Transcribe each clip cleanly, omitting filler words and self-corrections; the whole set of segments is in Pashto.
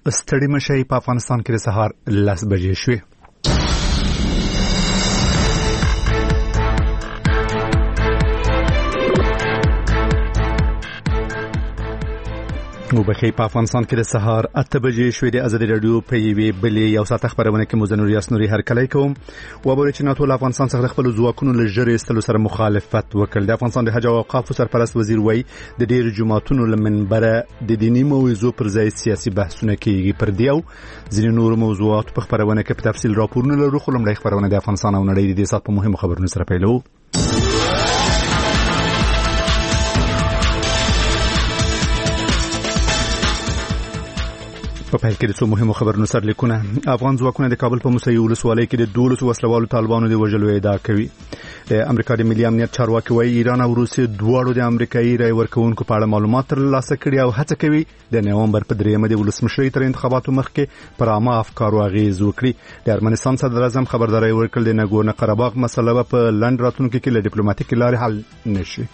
ستړي مشي په افغانستان کې د سهار 10 بجې شوې. وبخې په افغانستان کې د سهار 8 بجې شوې. د ازادي رادیو په یوې بلې یو ساعت خبرونه کې مزنور یاسنوري هرکلی کوم. وبره چې ناتو افغانستان څخه خپل ځواکونو لږه استلو سره مخالفت وکړ. د افغانستان د حج او اوقاف سرپرست وزیر وای د ډېر جماعتونو لمنبره د دینی موضوع پر ځای سیاسي بحثونه کیږي. پر دیو ځینې نور موضوعات په خبرونه کې په تفصیل راپورونه لرو. خو لمړی خبرونه د افغانستان او نړۍ د دې سات په مهمو خبرونو سره پیلو. په پیل کې د څو مهمو خبرونو سرلیکونه. افغان ځواکونه د کابل په موسهي ولسوالۍ کې د 12 وسلوالو طالبانو د وژلو ادعا کوي. د امریکا د ملي امنیت چارواکي وایي ایران او روسیې دواړو د امریکایي رای ورکوونکو په اړه معلومات ترلاسه کړي او هڅه کوي د نوامبر په 3 د ولسمشرۍ تر انتخاباتو مخکې پر عامه افکارو اغیز وکړي. د ارمنستان صدر اعظم خبرداري ورکړه د ناګورنو قرهباغ مسله په لند راتلونکو کې له ډیپلوماټیکي لارې حل نشي.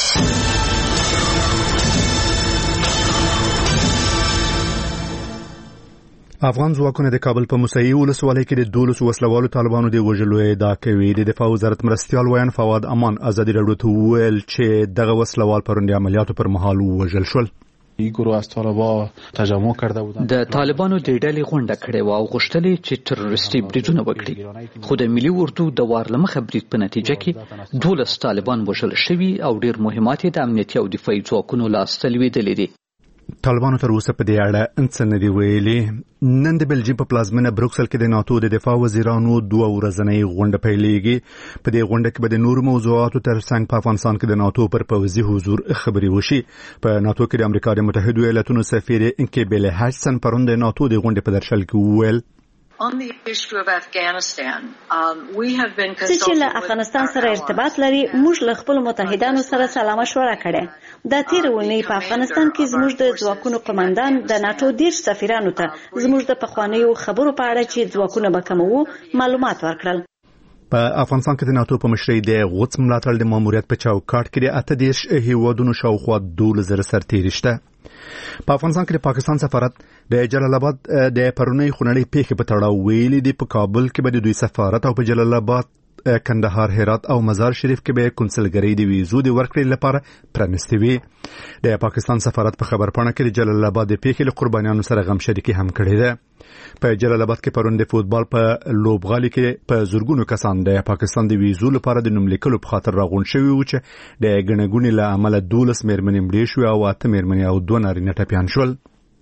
افغان ځواکونه د کابل په موسهي ولسوالۍ کې د 12 وسلوالو طالبانو د وژلو ادعا کوي. د دفاع وزارت مرستيال ویان فواد امان ازادي راډیو ته ویل چې دغه وسلوال پروندي عملیاتو پر مهال وژل شول. گروه از طالبان تجمع کرده بودند. د طالبانو د ډلې غونډه کړې و او غوښتلې چې تروریستي بریدونه وکړي. خو د ملي اردو د وارلمخه برید په نتیجه کې 12 طالبان وژل شوي او ډېر مهمات د امنیتي او دفاعي ځواکونو لاس لوېدلې دي. طالبانو تر اوسه په دې اړه څه نه دی ویلي. نن د بلجیم په پلازمینه بروکسل کې د ناتو د دفاع وزیرانو 2 ورځنۍ غونډه پیلېږي. په دې غونډه کې به د نورو موضوعاتو ترڅنګ په افغانستان کې د ناتو پر پوځي حضور خبري وشي. په ناتو کې د امریکا د متحده ایالاتونو سفیر انکیبل هاشسن پروند د ناتو د غونډې په درشل کې وویل On the issue of Afghanistan, we have been consulting with افغانستان سره ارتباط لري. موږ له خپل متحدانو سره سلا مشوره کړې. د تیر ونې په افغانستان کې زموږ د ځواکونو قومندان د ناتو 10 سفیرانو ته زموږ د پخوانیو خبرو په اړه چې ځواکونه به کمو معلومات ورکړل. په افغانستان کې د ناتو په مشرۍ د غوڅ ملاتړ د ماموریت په چوکاټ کې د 18 هیوادونو شاوخوا 12,000 سرتیري شته. په افغانستان کې د پاکستان سفارت د جلال آباد د پرونی خونړۍ پیښې په تړاو ویلي دی په کابل کې به د دوی سفارت او په جلال آباد کندهار هرات او مزار شریف کې به کنسلګری د ویزو د ورکړې لپاره پرانستې وي. د پاکستان سفارت په خبرپاڼه کې د جلال آباد د پیښې له قربانیانو سره غم شریکي هم کړې ده. په جلال آباد کې پرون د فوتبال په لوبغالي کې په زورګونو کسان د پاکستان د ویزو لپاره د نوملیکلو په خاطر راغون شوي و چې د ګڼګونې له امله 12 مېرمنې مړې شوې او 8 مېرمنې او 2 نارینه ټپیان شول.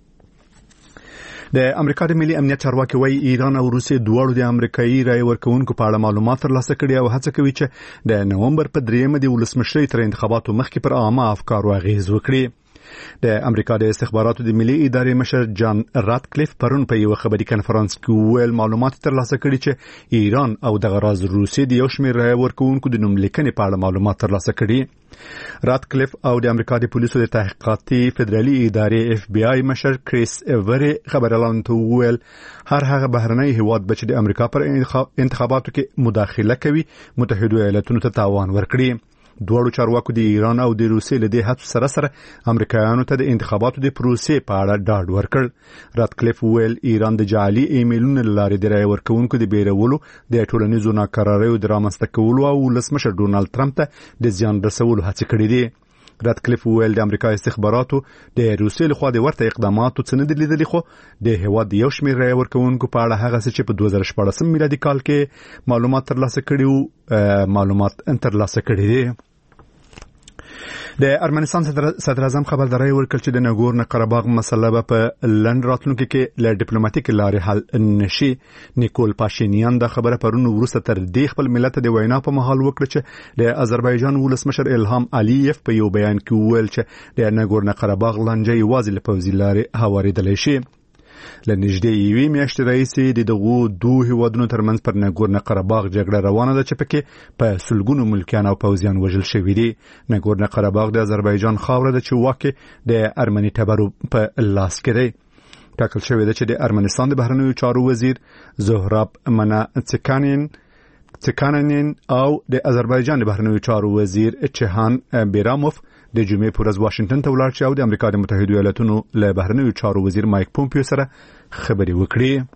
د امریکا د ملي امنیت چارواکي وایي ایران او روسیې دواړو د امریکایي رای ورکوونکو په اړه معلومات ترلاسه کړي او هڅه کوي چې د نوامبر په 3 د ولسمشرۍ تر انتخاباتو مخکې پر عامه افکارو اغیز وکړي. د امریکا د استخباراتو د ملي ادارې مشر جان راتکلیف پرون په یو خبري کانفرنس کې ویل معلومات ترلاسه کړي چې ایران او د غراز روسیې د یو شمېر رای ورکوونکو د نوملیکنې په اړه معلومات ترلاسه کړي. راتکلیف او د امریکا د پولیسو د تحقیقاتي فدرالي ادارې FBI مشر کریس ایوری خبريالانو ته ویل هر هغه بهرنی هیواد چې د امریکا پر انتخاباتو کې مداخله کوي متحده ایالاتونو ته تاوان ورکړي. دوړو چارواکو د ایران او د روسیې له دې هڅو سره امریکایانو ته د انتخاباتو د پروسې په اړه ډاډ ورکړ. راتکلیف ویل ایران د جعلي ایمیلونو لارې د رای ورکوونکو د بیرولو د ټولنیزو ناکراریو د رامنځته کولو او ولسمشر ډونالد ټرمپ ته د زیان رسولو هڅه کړې دي. راتکلیف ویل د امریکا استخباراتو د روسیې لخوا د ورته اقداماتو څخه نه لیدلې خو د هواد یو شمېر رای ورکوونکو په اړه هغه څه چې په 2014 میلادي کال کې معلومات ترلاسه کړي دي. د ارمنستان صدر اعظم خبرداري ورکړه چې د ناګورنو قرهباغ مسله به په لند راتلونکو کې له ډیپلوماټیکي لارې حل نشي. نیکول پاشینیان د خبره پرونو وروسته تر دې خپل ملت د وینا په مهال وکړه چې د آذربایجان ولسمشر الهام علیف په یو بیان کې ویل چې د ناګورنو قرهباغ لانجه یوازې له پوځي لارې هوارېدلی شي. لنږدې یوې میاشتې راهیسې د دغو دوه هیوادونو ترمنځ پر ناګورنو قرهباغ جګړه روانه ده چې پکې په سلګونو ملکیان او پوځیان وژل شوي دي. ناګورنو قرهباغ د آذربایجان خاوره ده چې واکه د ارمني ټبرو په لاس کې دی. ټاکل شوی ده چې د ارمنستان د بهرنیو چارو وزیر زهراب مناڅکانین او د آذربایجان د بهرنیو چارو وزیر چهان بیراموف د جمعې په ورځ واشنگټن ته ولاړ شي او د امریکا د متحده ایالاتونو له بهرنیو چارو وزیر مایک پومپیو سره خبرې وکړي.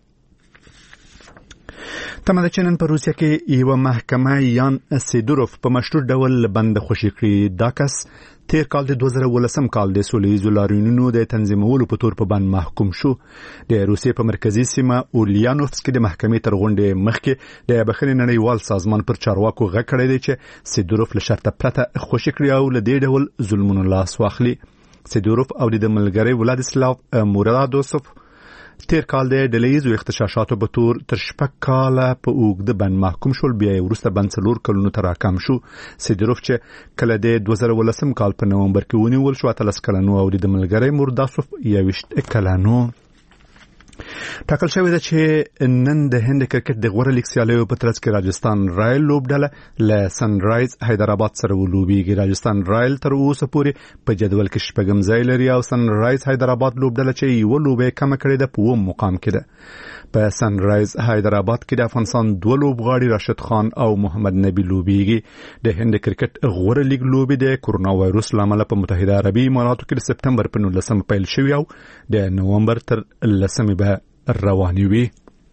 تمه ده چې نن په روسیه کې یوه محکمه یان سیدوروف په مشروط ډول بند خوشي کړي. دا کس تیر کال د 2018 کال د سولیزو لاریونونو د تنظیمولو په تور په بند محکوم شو. د روسیې په مرکزی سیمه اولیانوفسک د محکمې تر غونډې مخکې د بخښنې نړیوال سازمان پر چارواکو غږ کړی دی چې سیدوروف له شرطه پرته خوشي کړي او له دې ډول ظلمونو لاس واخلي. سیدوروف او د ملګری ولادیسلاو مورادوسوف تیر کال د ډلهیزو اغتشاشاتو په تور تر 6 کاله په اوږده بند محکوم شول. بیا وروسته بند 4 کلونو ته راکم شو. سیدوروف چې کله د 2018 کال په نومبر کې ونیول شو 13 کلنو او د ملګری مورادوسوف 21 کلنو. ټاکل شوی ده چې نن د هند کرکټ د غوړه لیګ سیالیو په ترڅ کې راجستان رایل لوبډله له سن رایز حیدرآباد سره ولوبېږي. راجستان رایل تر اوسه پورې په جدول کې 8 ځای لري او سن رایز حیدرآباد لوبډله چې یو لوبې کم کړې ده په 1 مقام کې ده. په سن رایز حیدرآباد کې د افغانستان 2 لوبغاړي راشد خان او محمد نبی لوبېږي. د هند کرکټ غوړه لیګ لوبې د کورونا وایروس لامل په متحده عربي اماراتو کې د سپتمبر په 19 پیل شوی او د نومبر تر 10 به رواني وي.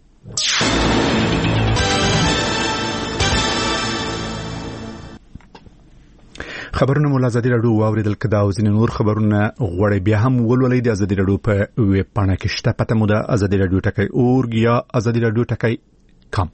خبرونه مو ازادي راډیو واوریدل کدا او ځینې نور خبرونه غوړې بیا هم ولولې د ازادي راډیو په ویب پاڼه کې شته. پته مو د ازادي راډیو ټکی اورګ یا ازادي راډیو ټکی کام.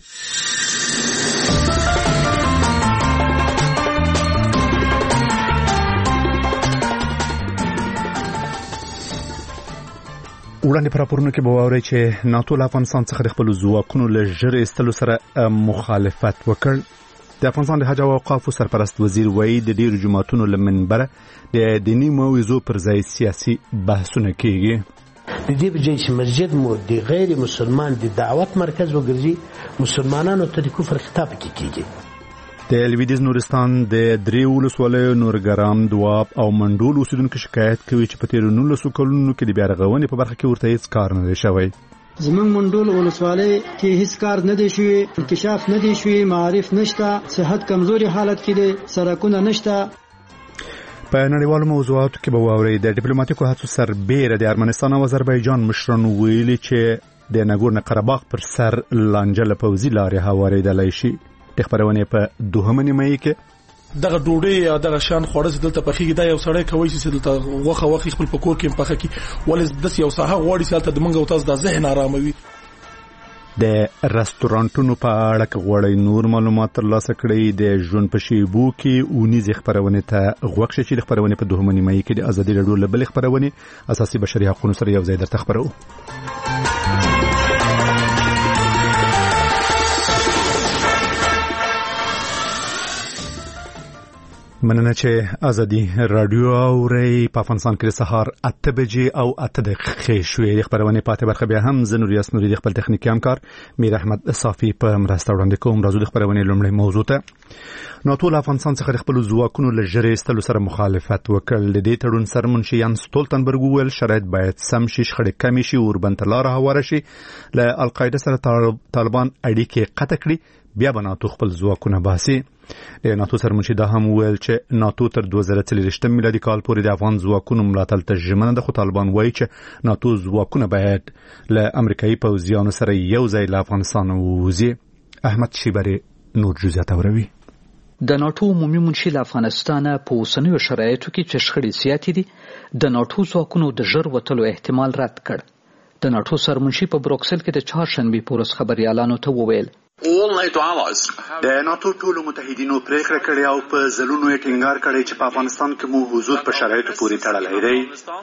وړاندې پر راپورونو کې به واورئ چې ناتو له افغانستان څخه د خپلو ځواکونو له ژر ایستلو سره مخالفت وکړ. د افغانستان د حج او اوقافو سرپرست وزیر وایي د ډیرو جماعتونو له منبره د دیني موعظو پر ځای سیاسي بحثونه کیږي. د دې په ځای چې مسجد مو د غیر مسلمان د دعوت مرکز وګرځي مسلمانانو ته د کفر خطاب کیږي. د لویدیز نورستان د 3 ولسوالیو نورګرام دواب او منډول اوسیدونکو شکایت کوي چې په تیر 19 کلونو کې د بیارغونې په برخه کې ورته هیڅ کار نه دی شوی. زمونږ منډول ولسوالۍ کې هیڅ کار نه دی شوی، انکشاف نه دی شوی، معارف نشته، صحت کمزوري حالت کې دی، سړکونه نشته. په نړیوالو موضوعاتو کې به واورئ د ډیپلوماټیکو هڅو سربېره د ارمنستان او آذربایجان مشرانو ویلي چې د ناګورنو قرهباغ پر سر لانجه له پوځي لارې هواریدلی شي. د خبرونې په دوهمه نیمایي کې دغه ډوډۍ یا دغه شان خوړل چې دلته پخېږي دا یو سړی کوي چې دلته غوښه خپل په کور کې پخه کی ولې د یو ساحه غوړي چې د منګو تاسو د ذهن آراموي. د رستورانټونو په اړه غوړی نور معلومات ترلاسه کړئ. د ژوند په شیبو کې اونیزې خبرونه ته غوښه چې د خبرونه په دوهمه نیمایي کې د ازادي راډیو له بل خبرونه اساسي بشري حقوقو سره یو ځای درته خبرو. مننه چې ازادي راډیو اورئ. په افغانستان کې د سهار 8 بجې او 8 دقیقې شوې. د خبرونه پاتې برخه بیا هم زه نوریاس نوري د خپل تخنیکي همکار میر احمد صافي په مرسته وړاندې کوم. راځو د خبرونه لومړی موضوع ته. ناتو له افغانستان څخه د خپل ځواکونو له ژر ایستلو سره مخالفت وکړ. د دې تړون سره منشي یان ستولتنبرګ وویل شرایط باید سم شي، شخړې کمې شي، اوربند لاره هواره شي، له القاعده سره طالبان اړیکې قطع کړي، بیا به ناتو خپل ځواکونه باسي. د ناتو سرمنشي دا هم ویل چې ناتو تر 2023 میلادي کال پورې د افغان ځواکونو ملاتړ ته ژمنه ده، خو طالبان وایي چې ناتو ځواکونه باید له امریکایي پوځیانو سره یو ځای له افغانستان ووځي. احمد شیبری نور جزئیات اوروي. د ناتو عمومي منشي له افغانستان په اوسنیو شرایطو کې چې شخړې زیاتې دي د ناتو ځواکونو د ژر وتلو احتمال رد کړ. د ناتو سرمنشي په بروکسل کې د چهارشنبې په ورځ خبريالانو ته وویل د ناتو ټولو متحدینو پریکړه کړې او په ځلونو یې ټینګار کړی چې په افغانستان کې مو حضور په شرایطو پورې تړلی دی.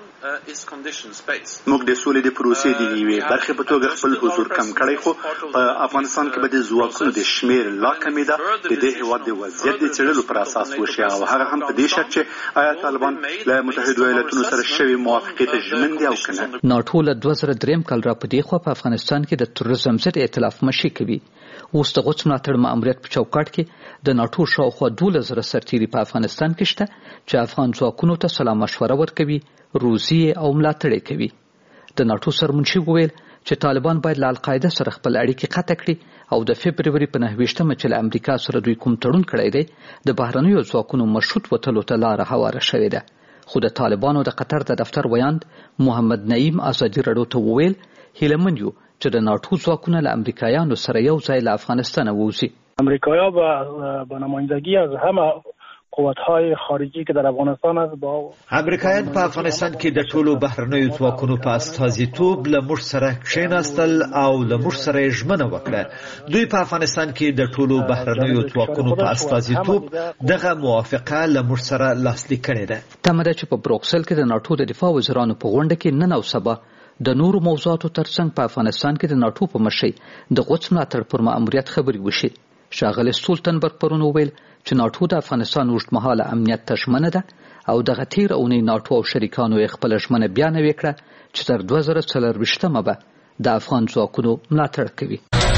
موږ د سولې د پروسې د یوې برخې په توګه خپل حضور کم کړی، خو په افغانستان کې به د ځواکونو د شمیر لا کمې ده. د دې هیواد د وضعیت د څېړلو پر اساس وشي او هغه هم په دې شک چې آیا طالبان له متحده ایالاتونو سره شوي موافقې ته ژمن دي او که نه. ناتو له 2003 کال را په دې خوا په افغانستان کې د تروریزم ضد ائتلاف مشي کوي. اوس د غوڅ ملاتړ ماموریت په چوکاټ کې د ناتو شاوخوا 12,000 سرتیري په افغانستان کې شته چې افغان ځواکونو ته سلا مشوره ورکوي، روزي او ملاتړ کوي. د ناتو سرمنشي وویل چې طالبان باید له القاعده سره خپل اړیکې قطع کړي او د فبروري په 9 چې له امریکا سره دوی کوم تړون کړی دی د بهرنیو ځواکونو مشروط وتلو ته لاره هواره شوې ده. خو د طالبانو د قطر د دفتر ویاند محمد نعیم ازادي راډیو ته وویل هیلهمند یو چې د ناټو ځواکونه له امریکایانو سره یو ځای له افغانستان ووځي. امریکایا با نمایندگی از همه قوت‌های خارجی که در افغانستان است با امریکایان په افغانستان کې د ټولو بهرنیو ځواکونو په استازیتوب له موږ سره کښېناستل او له موږ سره ژمنه وکړه. دوی په افغانستان کې د ټولو بهرنیو ځواکونو په استازیتوب دغه موافقه له موږ سره لاسلیک کړې ده. تمه ده چې په بروکسل کې د ناټو د دفاع وزیرانو په غونډه کې نن او سبا د نورو موضوعاتو ترڅنګ په افغانستان کې د ناټو په مشرۍ د غوڅ ملاتړ پر ماموریت خبرې وشي. ښاغلی سټولټنبرګ پرون وویل چې ناټو د افغانستان اوږدمهاله امنیت ته ژمنه ده او دغه تیر اونۍ ناټو او شریکانو یې خپله ژمنه بیا نوې کړه چې تر 2024 به د افغان ځواکونو ملاتړ کوي.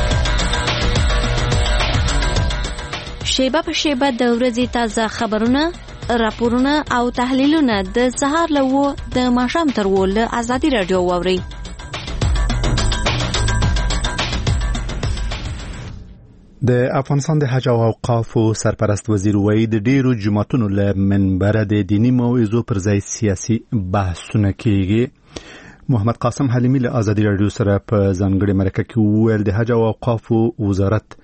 شیبه په شیبه د ورځې تازه خبرونه، راپورونه او تحلیلونه د سهار له 9 د ماښام تر 10 له ازادي راډیو واورئ. د افغانستان د حج او اوقافو سرپرست وزیر وایي د ډیرو جماعتونو له منبره د دینی موعظو پر ځای سیاسي بحثونه کیږي. محمد قاسم حلیمی له ازادي راډیو سره په ځانګړي مرکه کې وویل د حج او اوقافو وزارت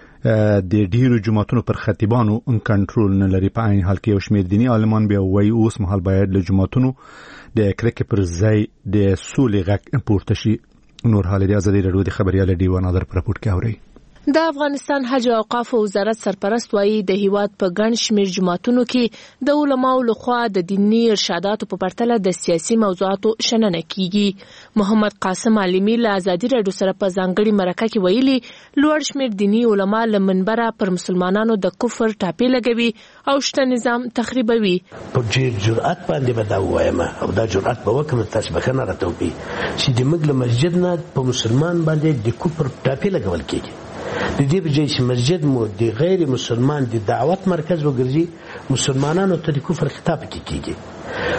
د ډیرو جماعتونو پر خطیبانو کنټرول نه لري. په عین حال کې یو شمېر دینی عالمان بیا وایي اوس مهال باید له جماعتونو د کرکې پر ځای د سولې غږ پورته شي. نور حال د ازادي راډیو د خبريال ډیوان نادر پر راپورټ کې اوري. د افغانستان حج او اوقاف وزارت سرپرست وایي د هیواد په ګڼ شمېر جماعتونو کې د علماو لخوا د دینی ارشاداتو په پرتله د سیاسي موضوعاتو شننه کیږي. محمد قاسم عالمی له ازادي راډیو سره په ځانګړي مرکه کې ویلي لوړ شمېر دینی علما له منبره پر مسلمانانو د کفر ټاپې لګوي او شته نظام تخریبوي. په جرأت باندې به دا وایم او دا جرأت به وکړم تاسو بخنه راټوبي چې د موږ له مسجد نه په مسلمان باندې د کفر ټاپې لګول کیږي. د دې په ځای چې مسجد مو د غیر مسلمان د دعوت مرکز وګرځي مسلمانانو ته د کفر خطاب کیږي.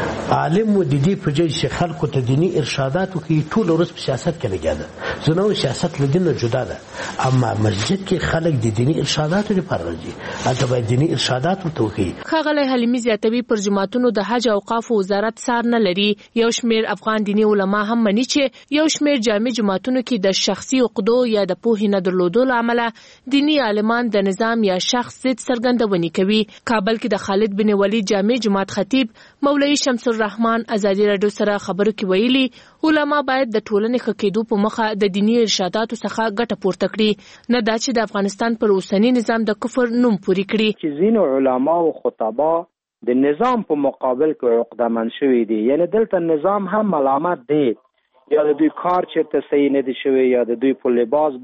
عالم مو د دې په ځای چې خلکو ته دینی ارشادات کوي ټول ورځ په سیاست کې لګیا ده. زنو سیاست له دین جدا ده اما مسجد کې خلک د دینی ارشاداتو لپاره راځي هلته باید دینی ارشادات ورته وکړي. ښاغلی حلیمي زیاتوي پر جماعتونو د حج او اوقاف وزارت څار نه لري. یو شمېر افغان دینی علما هم مني چې یو شمېر جامع جماعتونو کې د شخصي عقدو یا د پوهې نه درلودو له امله دینی عالمان د نظام یا شخص ضد څرګندونې کوي. کابل کې د خالد بن ولید جامع جماعت خطیب مولوي شمس الرحمن ازادي راډیو سره خبرو کې ویلي علما باید د ټولنې ښه کېدو په مخه د دینی ارشاداتو څخه ګټه پورته کړي نه دا چې د افغانستان پر اوسني نظام د کفر نوم پوري کړي. چې ځینو علما او خطبا د نظام په مقابل کې عقده‌مند شوي دي یعنی دلته نظام هم ملامت دی یا د دوی کار چېرته صحیح نه دی شوی یا د دوی په لباس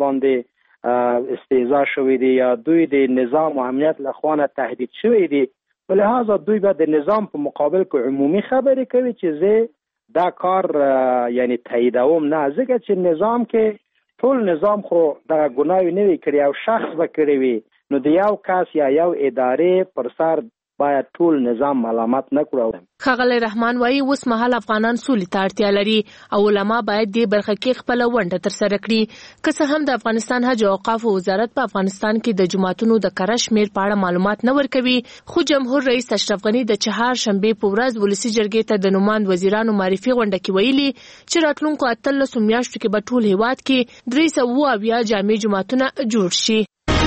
باندې استهزاء شوی دی یا دوی د نظام او امنیت له خوا تهدید شوی دی. ولهذا دوی به د نظام په مقابل کې عمومي خبرې کوي چې زه دا کار یعنی تاییدوم نه ځکه چې نظام کې ټول نظام خو دغه ګناوې نه وي کړی او شخص به کړی وي نو د یو کس یا یو ادارې پر سر باید ټول نظام ملامت نه کړو. ښاغلی رحمان وایي اوس مهال افغانان سولې ته اړتیا لري او علما باید دې برخه کې خپله ونډه ترسره کړي. که څه هم د افغانستان حج او اوقاف وزارت په افغانستان کې د جماعتونو د کره شمېر په اړه معلومات نه ورکوي خو جمهور رئیس اشرف غني د چهارشنبې په ورځ ولسي جرګې ته د نوماند وزیرانو معرفي غونډه کې ویلي چې راتلونکو 18 میاشتو کې به ټول هیواد کې 370 جامع جماعتونه جوړ شي.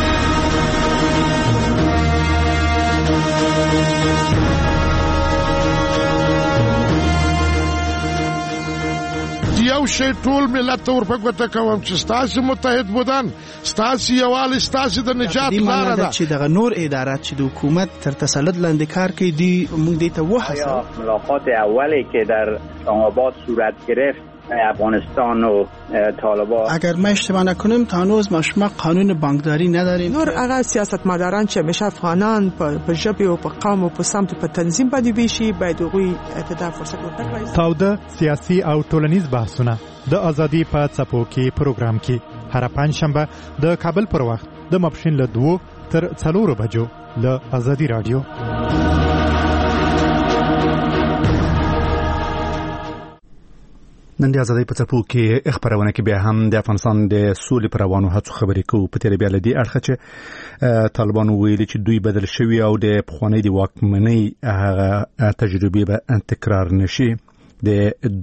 یو شی ټول ملت ته ورپګوته کوم چې ستاسو متحد بودن ستاسو یووالی ستاسو د نجات لاره ده چې دغه نور ادارات چې د حکومت تر تسلط لاندې کار کوي دی موږ دې ته وحسه. ملاقات اولی که در اسلام‌آباد صورت گرفت افغانستان و طالبان اگر ما اشتباه نکنیم تا هنوز ما قانون بانکداری نداریم. نور هغه سیاستمداران چې همیشه افغانان په ژبه او په قوم او په سمت په تنظیم باندې ویشي باید هغوی ته فرصت ورکړي. تاوده سیاسي او ټولنیز بحثونه د ازادي په څپو کې پروګرام کې هر پنځشنبه د کابل پر وخت د ماپښین له 2 تر 4 بجو له ازادي رادیو. نن د ازادۍ په څپو کې خبرونه کې بیا هم د افغانستان د سولې پر روانو هڅو خبرې کوو. په تیر بیا لدی اړخه چې طالبان ویلي چې دوی بدل شوي او د پخوانۍ د واکمنۍ هغه تجربې به تکرار نشي. د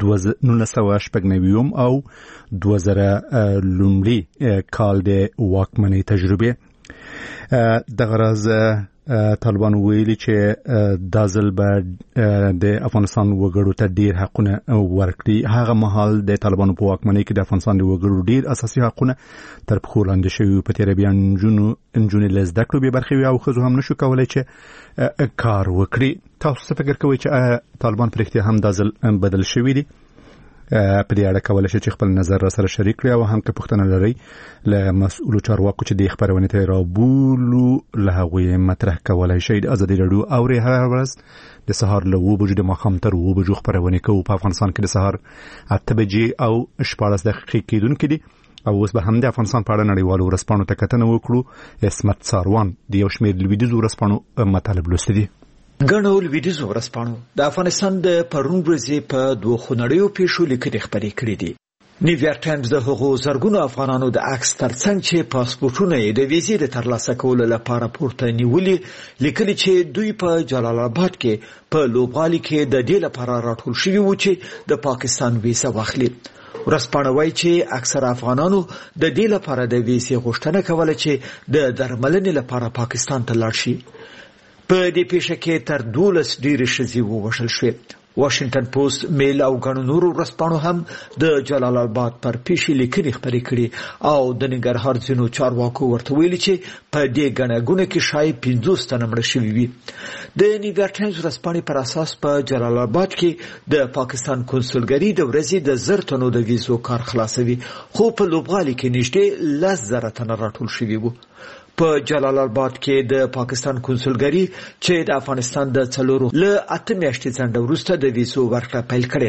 1999 او 2000 لومړي کال د واکمنۍ تجربې د غرض طالبان ویلي چې دا ځل به د افغانستان وګړو ته ډیر حقونه ورکړي. هغه مهال د طالبانو په واکمنۍ کې د افغانستان د وګړو ډیر اساسي حقونه تر پښو لاندې شوي. په تیر بیا نجونې له زده کړو بې برخې وي او ښځو هم نشو کولی چې کار وکړي. تاسو څه فکر کوئ چې طالبان په رښتیا هم دا ځل بدل شوي دي؟ په دې اړه کولی شئ چې خپل نظر را سره شریک کړئ او هم که پوښتنه لرئ له مسؤلو چارواکو چې دې خپرونې ته رابولو له هغوی مطرح کولی شئ. د ازادي راډیو اورئ هره ورځ د سهار له 7 بجو د ماښام تر 7 بجو خپرونې کوو. په افغانستان کې د سهار 8 بجې او 14 دقیقې کېدونکې دي. او اوس به هم د افغانستان په اړه نړیوالو ورځپاڼو ته کتنه وکړو. عصمت ساروان د یو شمېر لویدیځو ورځپاڼو مطالب لوستي دي. ګڼو لویدیځو ورځپاڼو د افغانستان د پرون ورځې په 2 خونړیو پیښو لیکنې خپرې کړې دي. نیویارک ټایمز د هغو زرګونو افغانانو د عکس ترڅنګ چې پاسپورټونه یې د ویزې د ترلاسه کولو لپاره پورته نیولي لیکلي چې دوی په جلال آباد کې په لوبغالي کې د دې لپاره راټول شوي وو چې د پاکستان ویزه واخلي. ورځپاڼه وایي چې اکثره افغانانو د دې لپاره د ویزې غوښتنه کوله چې د درملنې لپاره پاکستان ته لاړ شي. په دې پیښه کې تر 12 ډېرې ښځې ووژل شوې. واشنگټن پوسټ، میل او ګڼو نورو ورځپاڼو هم د جلال آباد پر پیښې لیکنې خپرې کړې او د ننګرهار ځینو چارواکو ورته ویلي چې په دې ګڼه کې شاید 50 تنه مړه شوي وي. د نیویارک ټایمز ورځپاڼې پر اساس په جلال آباد کې د پاکستان کنسولګري د ورځې د 1000 تنو د ویزو کار خلاصوي، خو په لوبغالي کې نږدې 10,000 تنه راټول شوي وو. په جلال آباد کې د پاکستان کنسولګري چې د افغانستان د 4 له 8 میاشتې ځنډ وروسته د ویزو ورکړه پیل کړې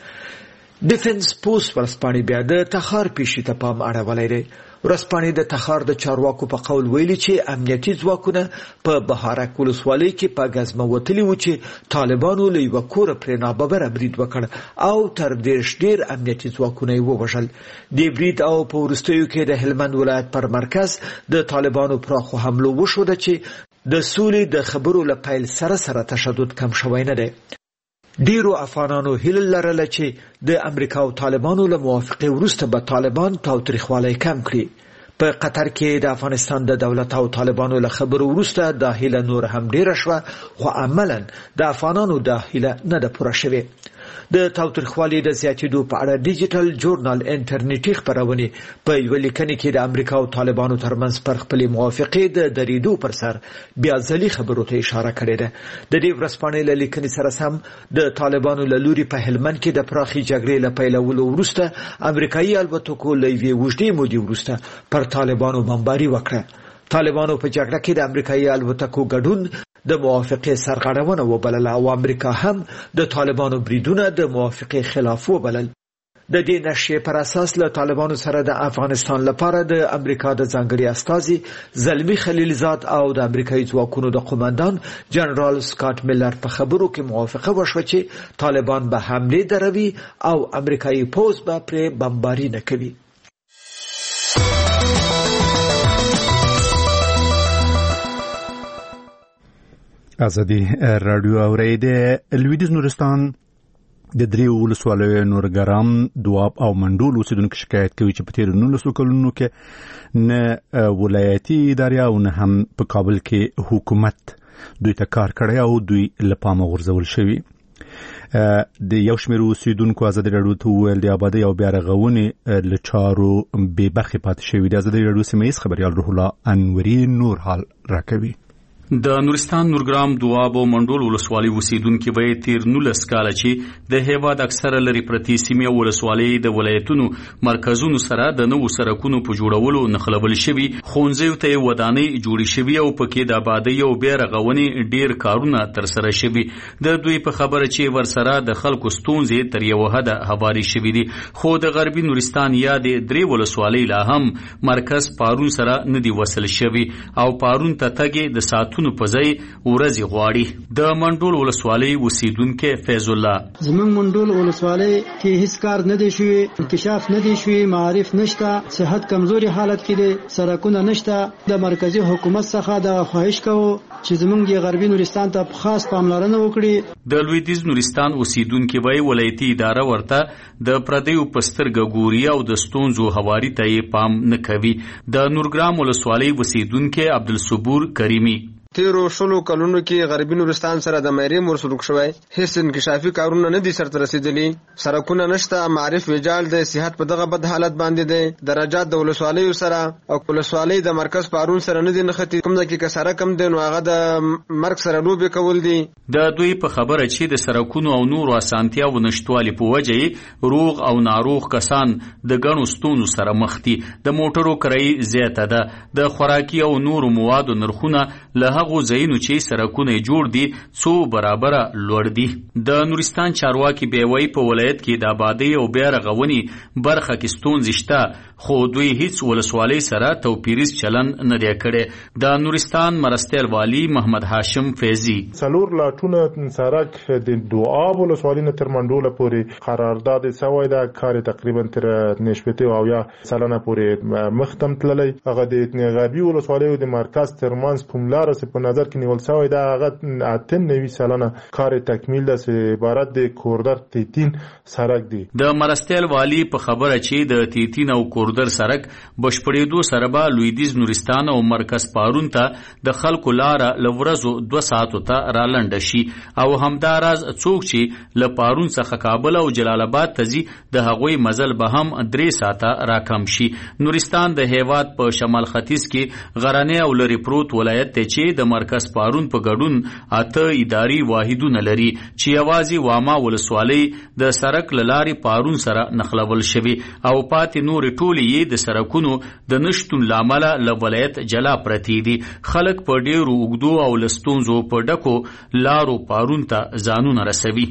ده. ډیفنس پوسټ ورځپاڼې بیا د تخار پیښې ته پام اړولی دی. ورځپاڼې د تخار د چارواکو په قول ویلي چې امنیتي ځواکونه په بهارک ولسوالۍ کې په ګزمه وتلي وو چې طالبانو له یوه کوره پرې ناببره برید وکړ او تر 10 ډېر امنیتي ځواکونه یې ووژل. دې برید او په وروستیو کې د هلمند ولایت پر مرکز د طالبانو پراخو حملو وښوده چې د سولې د خبرو له پیل سره تشدد کم شوی نه دی. ډیرو افغانانو هیله لرله چې د امریکا او طالبانو له موافقې وروسته به طالبان تاوتریخوالی کم کړي. په قطر کې د افغانستان د دولت او طالبانو له خبرو وروسته دا هیله نور هم ډیره شوه، خو عملاً د افغانانو دا هیله نه ده پوره شوې. د تاوتریخوالي د زیاتېدو په اړه ډیجیټل ژورنال انټرنیټي خپرونې په یوه لیکنې کې د امریکا او طالبانو ترمنځ پر خپلې موافقې د درېدو پر سر بیا ځلي خبرو ته اشاره کړې ده. د دې ورځپاڼې له لیکنې سره سم د طالبانو له لوري په هلمند کې د پراخې جګړې له پیلولو وروسته امریکایي الوتکو له یوې اوږدې مودې وروسته پر طالبانو بمباري وکړه. طالبانو په جګړه کې د امریکایي الوتکو ګډون د موافقې سرغړونه وبلله او امریکا هم د طالبانو بریدونه د موافقې خلاف وبلل. د دې نشریې پر اساس له طالبانو سره د افغانستان لپاره د امریکا د ځانګړي استازي زلمی خلیلزاد او د امریکایي ځواکونو د قومندان جنرال سکاټ میلر په خبرو کې موافقه وشوه چې طالبان به حمله دروي او امریکایي پوځ به پرې بمباري نه کوي. ازادي راډیو اورئ. د لویدیځ نورستان د 3 ولسوالیو نورګرام، دواب او منډول اوسیدونکو شکایت کوي چې په تیر 19 کلونو کې نه ولایتي ادارې او نه هم په کابل کې حکومت دوی ته کار کړی او دوی له پامه غورځول شوي. د یو شمېر اوسیدونکو ازادي راډیو ته وویل د آبادۍ او بیا رغونې له چارو بې برخې پاتې شوي. د ازادي راډیو سیمه ییز خبریال روح الله انوري نور حال راکوي. د نورستان، نورګرام، دواب او منډول ولسوالۍ اوسیدونکو به تیر 19 کال چې د هیواد اکثره لري پرتی سیمې او ولسوالۍ د ولایتونو مرکزونو سره د نوو سرکونو په جوړولو نخلبل شوي، خونځیو ته ودانۍ جوړې شوي او پکې د آبادۍ او بیا رغونې ډیر کارونه تر سره شوي. د دوی په خبره چې ورسره د خلکو ستونزې تر یو حده هواري شوي دي، خو د غربي نورستان یا د 3 ولسوالۍ لا هم مرکز پارون سره نه دی وصل شوي او پارون ته تګ د ساعتونو ساعتونو په ځای ورځې غواړي. د منډول ولسوالۍ اوسیدونکو فیض الله: زمونږ منډول ولسوالۍ کې هیڅ کار نه دی شوی، انکشاف نه دی شوی، معارف نشته، صحت کمزوري حالت کې دی، سرکونه نشته. د مرکزی حکومت څخه د خواهش کوو چې زمونږ د غربي نورستان ته خاص پاملرنه وکړي. د لویدیځ نورستان اوسیدونکو وایي ولایتي اداره ورته د پردیو پسترګ ګوري او د ستونزو هواري ته یې پام نه کوي. د نورګرام ولسوالۍ اوسیدونکو عبدالصبور کریمی: تیرو 16 کلونو کې غربي نورستان سره د مېری مرسلوک شوی، هیڅ انکشافي کارونه نه دي سرته رسیدلي، سرکونه نشته، معارف ویجال دي، صحت په دغه بد حالت باندې دي، درجات د ولسوالۍ سره او ولسوالۍ د مرکز پارون سره نه دي نختی، کوم ځکه کې سره کم دي نو هغه د مرګ سره لوبي کول دي. د دوی په خبره چې د سرکونو او نورو اسانتیاو نشټوالي په وجه روغ او ناروغ کسان د ګڼو ستونزو سره مخ دي. د موټرو کرایي زیاته ده، د خوراکي او نورو موادو نرخونه له هغه ځایونو چې سرکونه جوړ دي څو برابره لوړ دي. د نورستان چارواکي بیوي په ولایت کې د آبادی او بیا رغونې برخه کې ستونزې شته، خو دوی هیڅ ولسوالۍ سره توپیریز چلن نه دی کړی. د نورستان مرستیال والی محمد هاشم فیضی: څلور لاټونه سرک د دواب ولسوالۍ نه تر منډوله پورې قرارداد شوی دا کار تقریبا تر نشپته او یا سالانه پورې مختم تللی. هغه د غربي ولسوالۍ د مرکز ترمنځ پملار په نظر کې نیول شوی دا هغه 98 سالانه کار تکمیل ده چې عبارت د کوردر 13 سرک دی. د مرستیال والی په خبره چې د 13 او کوردر سرک بشپړېدو سره به لویدیځ نورستان او مرکز پارون ته د خلکو لاره لورزو 2 ساعتو ته رالنډ شي او همداراز څوک چې له پارون څخه کابل او جلال آباد ته ځي د هغوی مزل به هم 3 ساعته راکم شي. نورستان د هیواد په شمال ختیځ کې غرنی او لری پروت ولایت ته چې د مرکز پارون په ګډون 8 اداري واحدونه لري چې یوازې واما ولسوالۍ د سرک لاري پارون سره نخلول شوی او پاتې نور ټولې یې د سرکونو د نشټون لامل له ولایت جلا پرتی دي. خلک په ډیرو اوږدو او لستونزو په ډکو لارو پارون ته ځانونه رسوي.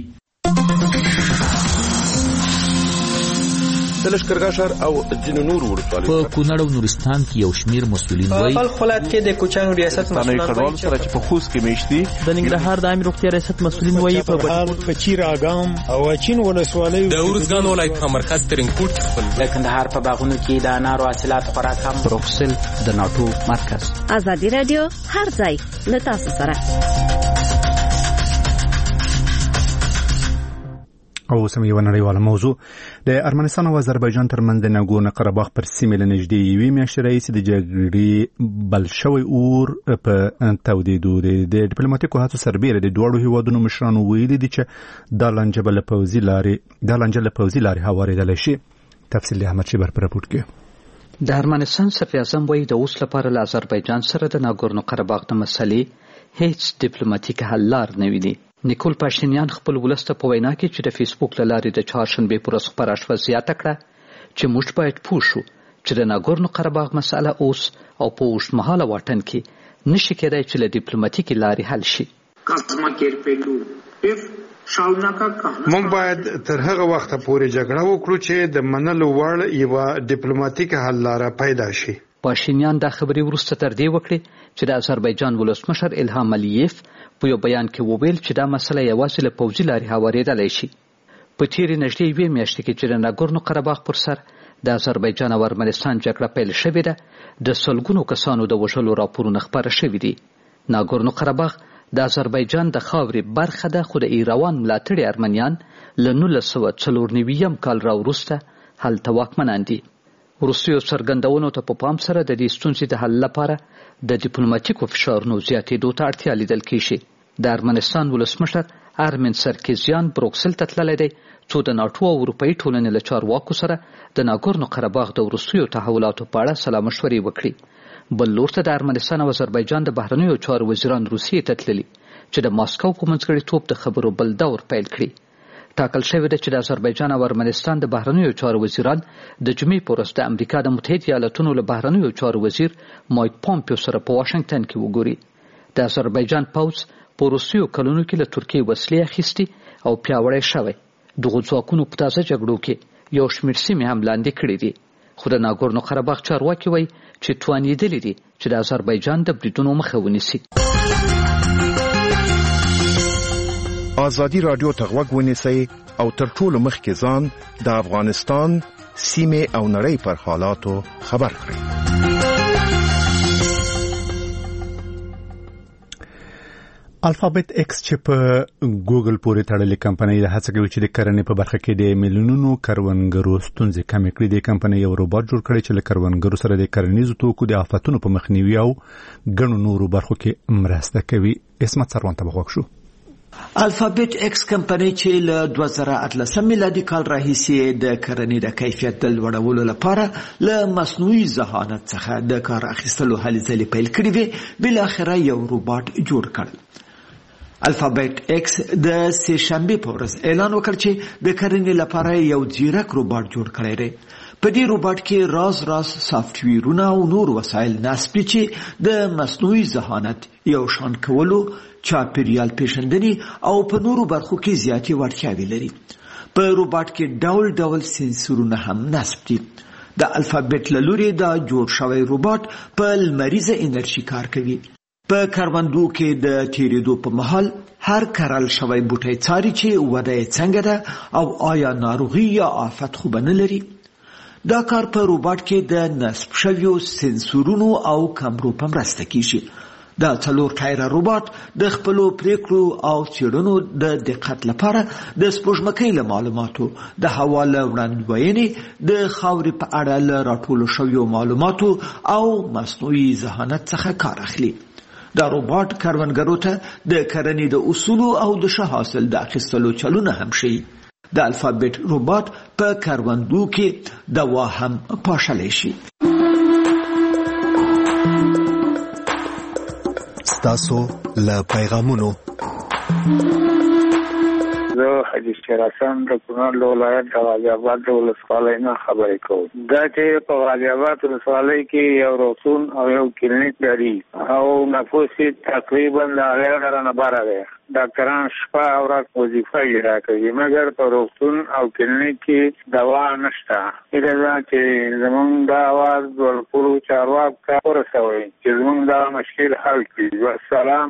د لشکرګاه او ځینو نور ولسوالۍ په کونړ او نورستان کې یو شمیر مسؤلین وایي په خپلات کې د کوچنګ ریاست مسؤلین سره چې په خوست کې میشتي د ننګرهار د عامه روغتیا ریاست مسؤلین وایي په بهار په چیر اګام او چین ولسوالۍ د ورزګان ولایت په مرکز ترنګپورت خپل د کندهار په باغونو کې د انارو حاصلات خوراک هم بروکسل د ناتو مرکز. ازادي رادیو هر ځای له تاسو سره. او سم یو نړیواله موضوع د ارمنستان او آذربایجان ترمنځ د ناګورنو قرهباغ پر سیمه له نږدې یوې میاشتې راهیسې د جګړې بل شوی اور په تودېدو دی. د ډیپلوماټیکو هڅو سربیره د دواړو هیوادونو مشرانو ویلي دي چې دا لانجه له پوځي لارې هوارېدلی شي. تفصیل احمد شیبر پر راپورټ کې. د ارمنستان صفر اعظم وایي د اوس لپاره له آذربایجان سره د ناګورنو قرهباغ د مسلې هیڅ ډیپلوماټیک حل لار نه ویني. نیکول پاشینیان خپل ولسته په وینا کې چې د فیسبوک له لارې د چهارشنبې پر ورځ خپره شوه زیاته کړه چې موږ باید پوه شو چې د ناګورنو قرهباغ مسله اوس او په اوږدمهاله واټن کې نشي کېدای چې له ډیپلوماټیکې لارې حل شي. موږ باید تر هغه وخته پورې جګړه وکړو چې د منلو وړ یوه ډیپلوماټیکه حل لاره پیدا شي. پاشینیان دا خبرې وروسته تر دې وکړې چې د آذربایجان ولسمشر الهام الیف په یو بیان کې وویل چې دا مسله یوازې له پوځي لارې هوارېدلی شي. په تیرې نږدې یوې میاشتې کې چې د ناګورنو قرهباغ پر سر د آذربایجان او ارمنستان جګړه پیل شوې ده د سلګونو کسانو د وژلو راپورونه خپاره شوي دي. ناګورنو قرهباغ د آذربایجان د خاورې برخه ده خو د ایروان ملاتړي ارمنیان له 1994 کال راوروسته هلته واکمنان دي. وروستیو څرګندونو ته په پام سره د دې ستونزې د حل لپاره د ډیپلوماټیکو فشارونو زیاتېدو ته اړتیا لیدل کېږي. د ارمنستان ولسمشر ارمن سرکیزیان بروکسل ته تللی دی څو د ناټو او اروپایي ټولنې له چارواکو سره د ناګورنو قرهباغ د وروستیو تحولاتو په اړه سلا مشورې وکړي. بل لور ته د ارمنستان او آذربایجان د بهرنیو چارو وزیران روسیې ته تللي چې د ماسکو په منځګړیتوب د خبرو بل دور پیل کړي. ټاکل شوی ده چې د آذربایجان او ارمنستان د بهرنیو چارو وزیران د جمعې په ورځ د امریکا د متحده ایالاتونو له بهرنیو چارو وزیر مایک پومپیو سره په واشنګټن کې وګوري. د آذربایجان پوځ په وروستیو کلونو کې له ترکیې وسلې اخیستې او پیاوړی شوی. دغو ځواکونو په تازه جګړو کې یو شمېر سیمې هم لاندې کړي دي. خو د ناګورنو قرهباغ چارواکي وایي چې توانېدلي دي چې د آذربایجان د بریدونو مخه ونیسي. ازادي رادیو ته غوږ ونیسئ او تر ټولو مخکې ځان د افغانستان سیمه او نړۍ پر حالاتو خبر کړئ. الفابت ایکس چې په ګوګل پورې تړلې کمپنۍ د هڅه کوي چې د کرنې په برخه کې د میلیونونو کروندګرو ستونزې کمې کړي. د کمپنۍ یو روباټ جوړ کړی چې له کروندګرو سره د کرنیزو توکو د آفتونو په مخنیوي او ګڼو نورو برخو کې مرسته کوي. اسمت سروان ته بغوښ شو. الفابت ایکس کمپنۍ چې له 2018 میلادي کال راهیسې د کرنې د کیفیت د لوړولو لپاره له مصنوعي ذهانت څخه د کار اخیستلو هلې ځلې پیل کړې وې، بالاخره یو روباټ جوړ کړ. الفابت ایکس د سه شنبه په ورځ اعلان وکړ چې د کرنې لپاره یو ځیرک روباټ جوړ کړی دی. په دې روباټ کې راز سافټویرونه او نور وسایل نصب چې د مصنوعي ذهانت یو شان کولو، چاپیریال پیژندنې او په نورو برخو کې زیاتې وړتیاوې لري. په روباټ کې ډول سنسورونه هم نصب دي. د الفابت له لوري دا جوړ شوی روباټ په لمریزه انرژي کار کوي. په کروندو کې د تیریدو په مهال هر کرل شوی بوټی څاري چې وده یې څنګه ده او آیا ناروغي یا آفت خو به نه لري. دا کار په روباټ کې د نصب شویو سنسورونو او کمرو په مرسته کیږي. دا 4 ټایره روباټ د خپلو پریکړو او څېړنو د دقت لپاره د سپوږمکۍ له معلوماتو، د هوا له وړاندوینې، د خاورې په اړه له راټولو شویو معلوماتو او مصنوعي ذهانت څخه کار اخلي. دا روباټ کروندګرو ته د کرنې د اصولو او د ښه حاصل د اخیستلو چلونه هم ښیي. د الفابت روباټ په کروندو کې دوا هم پاشلی شي. ستاسو له پیغامونو زه حاجي شیر حسن د کونړ ولایت د غازي آباد د ولسوالۍ نه خبرې کوم. دا چې په غازي آباد ولسوالۍ کې یو روغتون او یو کلینیک لري او نفوس تقریبا د 1000 نه باره دی. ډاکټران شپه او ورځ وظیفه اجرا کوي، مګر په روغتون او کلینیک کې دوا نشته. دا چې زمونږ د اواز ورکولو چارواکو ته ورسوي چې زمونږ دا مشکل حل کړي. والسلام.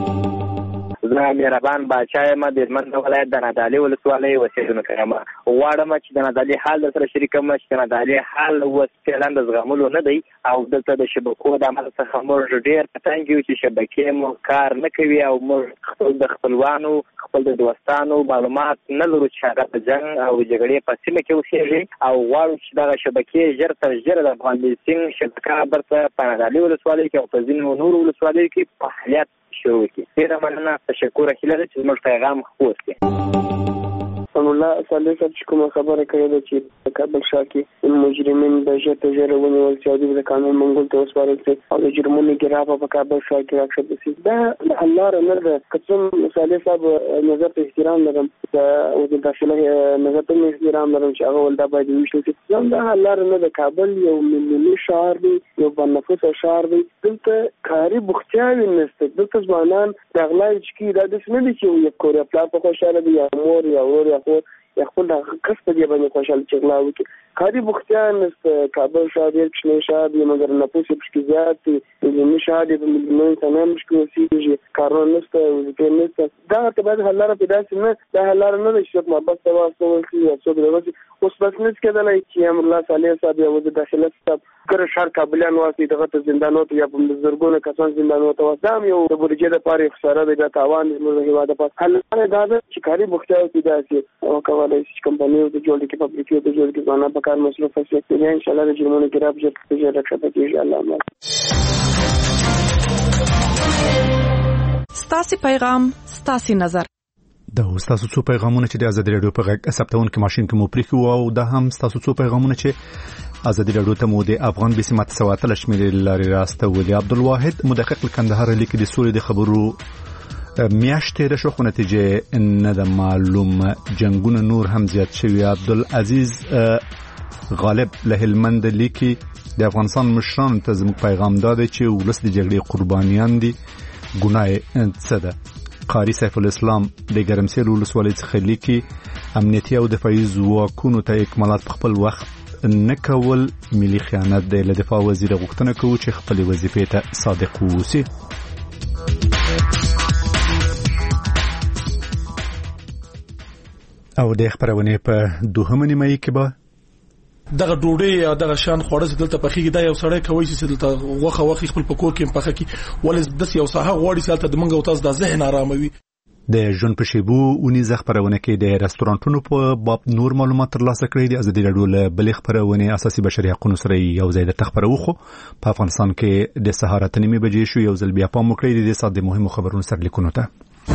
زه مهربان باچا یم د هلمند ولایت د نادعلي ولسوالۍ اوسېدونکی یم. غواړم چې د نادعلي حال در سره شریکم چې د نادعلي حال اوس فعلا د زغملو نه دی او دلته د شبکو د عمل څخه موږ ډېر په تنګ یو چې شبکې مو کار نه کوي او موږ خپل د خپلوانو، خپل د دوستانو معلومات نه لرو چې هغه د جنګ او جګړې په سیمه کې اوسېږي او غواړو چې دغه شبکې ژر تر ژره د افغان بیسینګ شبکه برته په نادعلي ولسوالۍ کې او په ځینو نورو ولسوالیو کې فعالیت شروع کی. ډیره مننه، تشکر اخیله چې زموږ پیغام خپور کړي. الله صالح صاحب چې کومه خبره کړې ده چې په کابل ښار کې مجرمین به ژر تر ژره ونیول شي او د قانون منګول ته وسپارل شي او د جرمونو ګراف په کابل ښار کې راښکته شي. دا الله نه ده. قسم صالح صاحب نظر ته احترام لرم او د داخله نظر ته احترام لرم چې هغه ولدا باید وشي. دا الله نه ده. کابل یو ملي ښار دی، یو بنفس ښار دی. دلته کاري بوختیاوي نشته. دلته ځوانان د غلا چې دا د سمې چې یو کوریا پلا په خوشاله دی یا مور یا ورور یا خپل د کس په دی باندې خوشاله چې غلا وکړي. کاري بوختیان نشته. کابل ښار ډېر کوچنی ښار دی مګر نفوس یې پکې زیات دی. ملي ښار دی، په میلیونونو انسانان پکې اوسېږي. کارونه نشته، وظیفې نشته. دغه ته باید حل لاره پیدا شي. نه دا حل لاره نه ده چې څوک محبس ته واستول شي یا څوک دغسې اوس بس نشي کېدلی چې امرالله صالح صاحب یا وزیر داخله صاحب کره ښار کابلیان واستوي دغه ته زندانونو ته یا په زرګونه کسان زندانونو ته واستوي. دا هم یو د بودیجې دپاره یې خساره دی، دا تاوان دی زموږ د هېواد دپاره. حل لاره دا ده چې کاري بوختیاوې پیدا شي او کولی شي چې کمپنیو ته جوړ کړي، فابریکو ته جوړ کړي، ځوانان په کار مصروف شي. بیا انشاءالله د جرمونو ګراف ژر تر ژره ښکته کېږي. الله مل. ستاسې پیغام، ستاسې نظر. دا ستاسو څو پیغامونه چې د ازادي راډیو په غږ ثبتونکو ماشين کې مو پریښو او دا هم ستاسو څو پیغامونه چې ازادي راډیو ته مو د افغان بسمت سواتل شمیرې لارې راستولې. عبدالواحد مدقق الکندهار لیکي د سولې د خبرو میاشتې د شو خو نتیجه نه د معلوم، جنگونه نور هم زیات شوی. عبدالعزیز غالب له هلمند لیکي د افغانستان مشرانو ته زموږ پیغام داده چې ولس د جګړې قربانیان دي، ګناه څه ده. قاری سیف الاسلام د ګرمسیر ولسوالۍ څخه لیکي امنیتي او دفاعي ځواکونو ته اکمالات په خپل وخت نه کول ملي خیانت دی. له دفاع وزیر غوښتنه کوي چې خپل وظیفې ته صادق واوسي. او د خبرونه په دوهمه نیمه کې به دغه ډوډۍ یا دغه شان خوړه چې دلته پخېږي دا یو سړی کوي چې دلته غوښه خپل پکور کې پخه کی ولې د یو ساحه غوړي چې دلته د منګو تاسو د ذهن آراموي. د ژوند په شیبو اونیزه خبرونه کې د رستورانټونو په باب نور معلومات ترلاسه کړي دي. ازادي راډیو له بل خبرونه اساسي بشري حقوقو سره یو ځای د تخبرو خو په افغانستان کې د سهار 8:30 بجې شو یو ځل بیا پام وکړئ د ساده مهمو خبرونو سره لیکونو ته.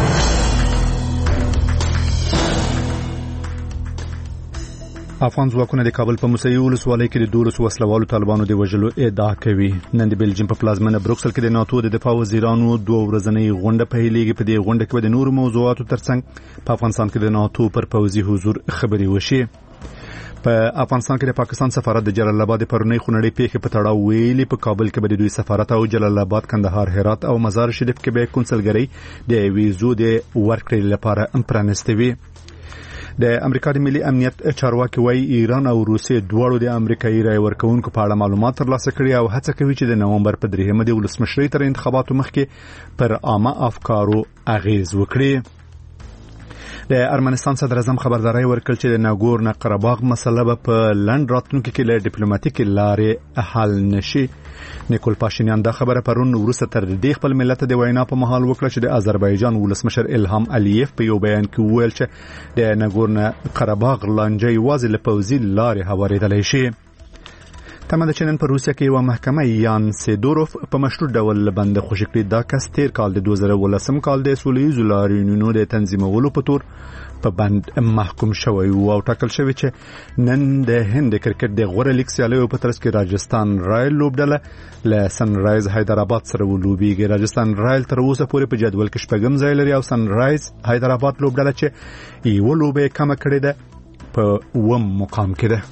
افغان ځواکونه د کابل په موسهي ولسوالۍ کې د 12 وسلوالو طالبانو د وژلو ادعا کوي. نن د بلجیم په پلازمینه بروکسل کې د ناتو د دفاع وزیرانو 2 ورځنۍ غونډه پیلېږي. په دې غونډه کې د نورو موضوعاتو ترڅنګ په افغانستان کې د ناتو پر پوځي حضور خبري وشي. په افغانستان کې د پاکستان سفارت د جلال آباد پرونی خونړۍ پیښې په تړاو ویلي په کابل کې به د دوی سفارت او جلال آباد، کندهار، هرات او مزار شریف کې به کونسلګرۍ د ویزو د ورکړې لپاره پرانستې وي. د امریکا د ملي امنیت چارواکي وايي ایران او روسیې دواړو د امریکایي رای ورکوونکو په اړه معلومات ترلاسه کړي او هڅه کوي چې د نومبر په 3 د ولسمشرۍ تر انتخاباتو مخکې پر عامه افکارو اغیز وکړي. د ارمنستان صدر اعظم خبرداري ورکړ چې د ناګورنو قرهباغ مسله به په لند راتلونکي کې له ډیپلوماټیکي لارې حل نشي. نیکول پاشینیان دا خبره پرون وروسته تر دې خپل ملت د وینا په محل وکړه چې د آذربایجان ولسمشر الهام الیف په یو بیان کې وویل چې د ناګورنو قرهباغ لانجه یوازې له پوځي لارې هوارېدلی شي. تمه ده چې نن په روسیه کې یو محکمه یان سیدوروف په مشروط ډول بند خوشی کړی. دا کس تیر کال د 2018 کال د سولهییزو لاریونونو د تنظیمولو په تور په بند محکوم شوی او ټاکل شوی چې نن د هند کرکټ د غوړه لیګ سیالیو په ترڅ کې راجستان رایل لوبډله له سن رایز حیدرآباد سره ولوبېږي. راجستان رایل تر اوسه پورې په جدول کې شپږم ځای لري او سن رایز حیدرآباد لوبډله چې یو لوبه کم کړې ده په 1 مقام کې ده.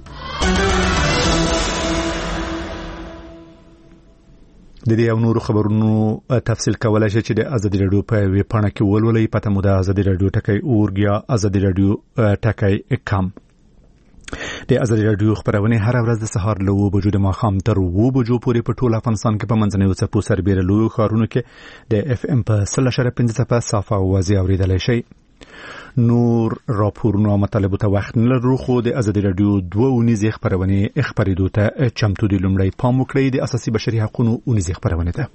د دې او نورو خبرونو تفصیل کولای شئ چې د ازادي راډیو په ویب پاڼه کې ولولئ. پته مو د ازادي راډیو ټکی اورګ یا ازادي راډیو ټکی کام. د ازادي راډیو خبرونه هر ورځ د سهار له 9 بجو د ماښام تر 2 بجو پورې په ټول افغانستان کې په منځنیو څپو سربېره لوی ښارونو کې د اف ام په 0.5 صافه اوازې اوریدلای شئ. نور راپورونو او مطالبو ته وخت نه لرو خو د ازادي راډیو 2 اونیزه خبرونه خبرېدو ته چمتو دي. لومړی پام وکړئ د اساسي بشري حقوقو اونیزه خبرونه ته.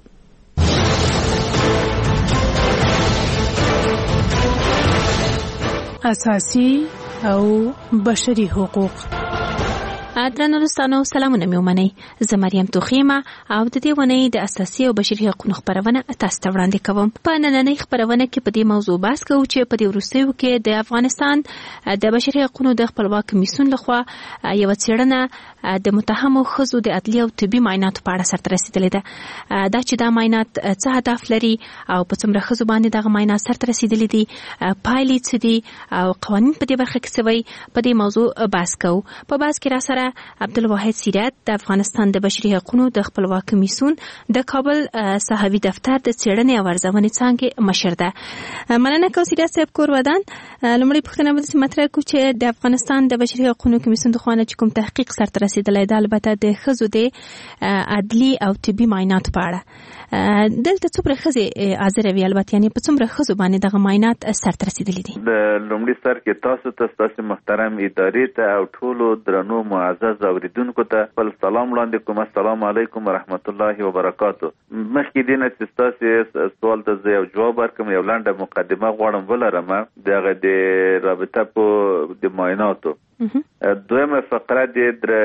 اساسي او بشري حقوق. درنو دوستانو سلامونه مې ومنئ. زه مریم توخیمه او د دې ونې د اساسي او بشري حقوقو خبرونه تاسو ته وړاندې کوم. په نننۍ خبرونه کې په دې موضوع بحث کوو چې په دې وروستیو کې د افغانستان د بشري حقوقو د خپلواک کمیسیون لخوا یو څېړنه د متهمو ښځو د عدلي او طبي معایناتو په اړه سرته رسیدلې ده. دا چې دا معاینات څه هدف لري او په څومره ښځو باندې دغه معاینات سرته رسیدلې دي، پایلې څه دي او قوانین په دې برخه کې څه وایي، په دې موضوع بحث کوو. په بحث کې را سره عبدالواحد سیرت د افغانستان د بشري حقوقو د خپلواک کمیسیون د کابل صحافي دفتر د څېړنې او ارزونې څانګې مشر ده. مننه کوم سیرت صاحب کور ودان. لومړی پوښتنه به مطرح کوو چې د افغانستان د بشري حقوقو کمیسیون د خوانه چې کوم تحقیق سرته رسیدلی ده البته د ښځو د عدلي او طبي معایناتو په اړه دلته څومره ښځې حاضرې وي، البته یعنې په څومره ښځو باندې دغه معاینات سرته رسیدلي دي؟ د لومړي سر کې تاسو محترم ادارې ته او ټولو درنو معزز اوریدونکو ته خپل سلام وړاندې کوم. السلام علیکم ورحمت الله وبرکاتو. مخکې دې نه چې تاسو سوال ته زه یو جواب ورکړم یو لنډه مقدمه غواړم ولرم دغه د رابطه په د معایناتو. دویمه فقره د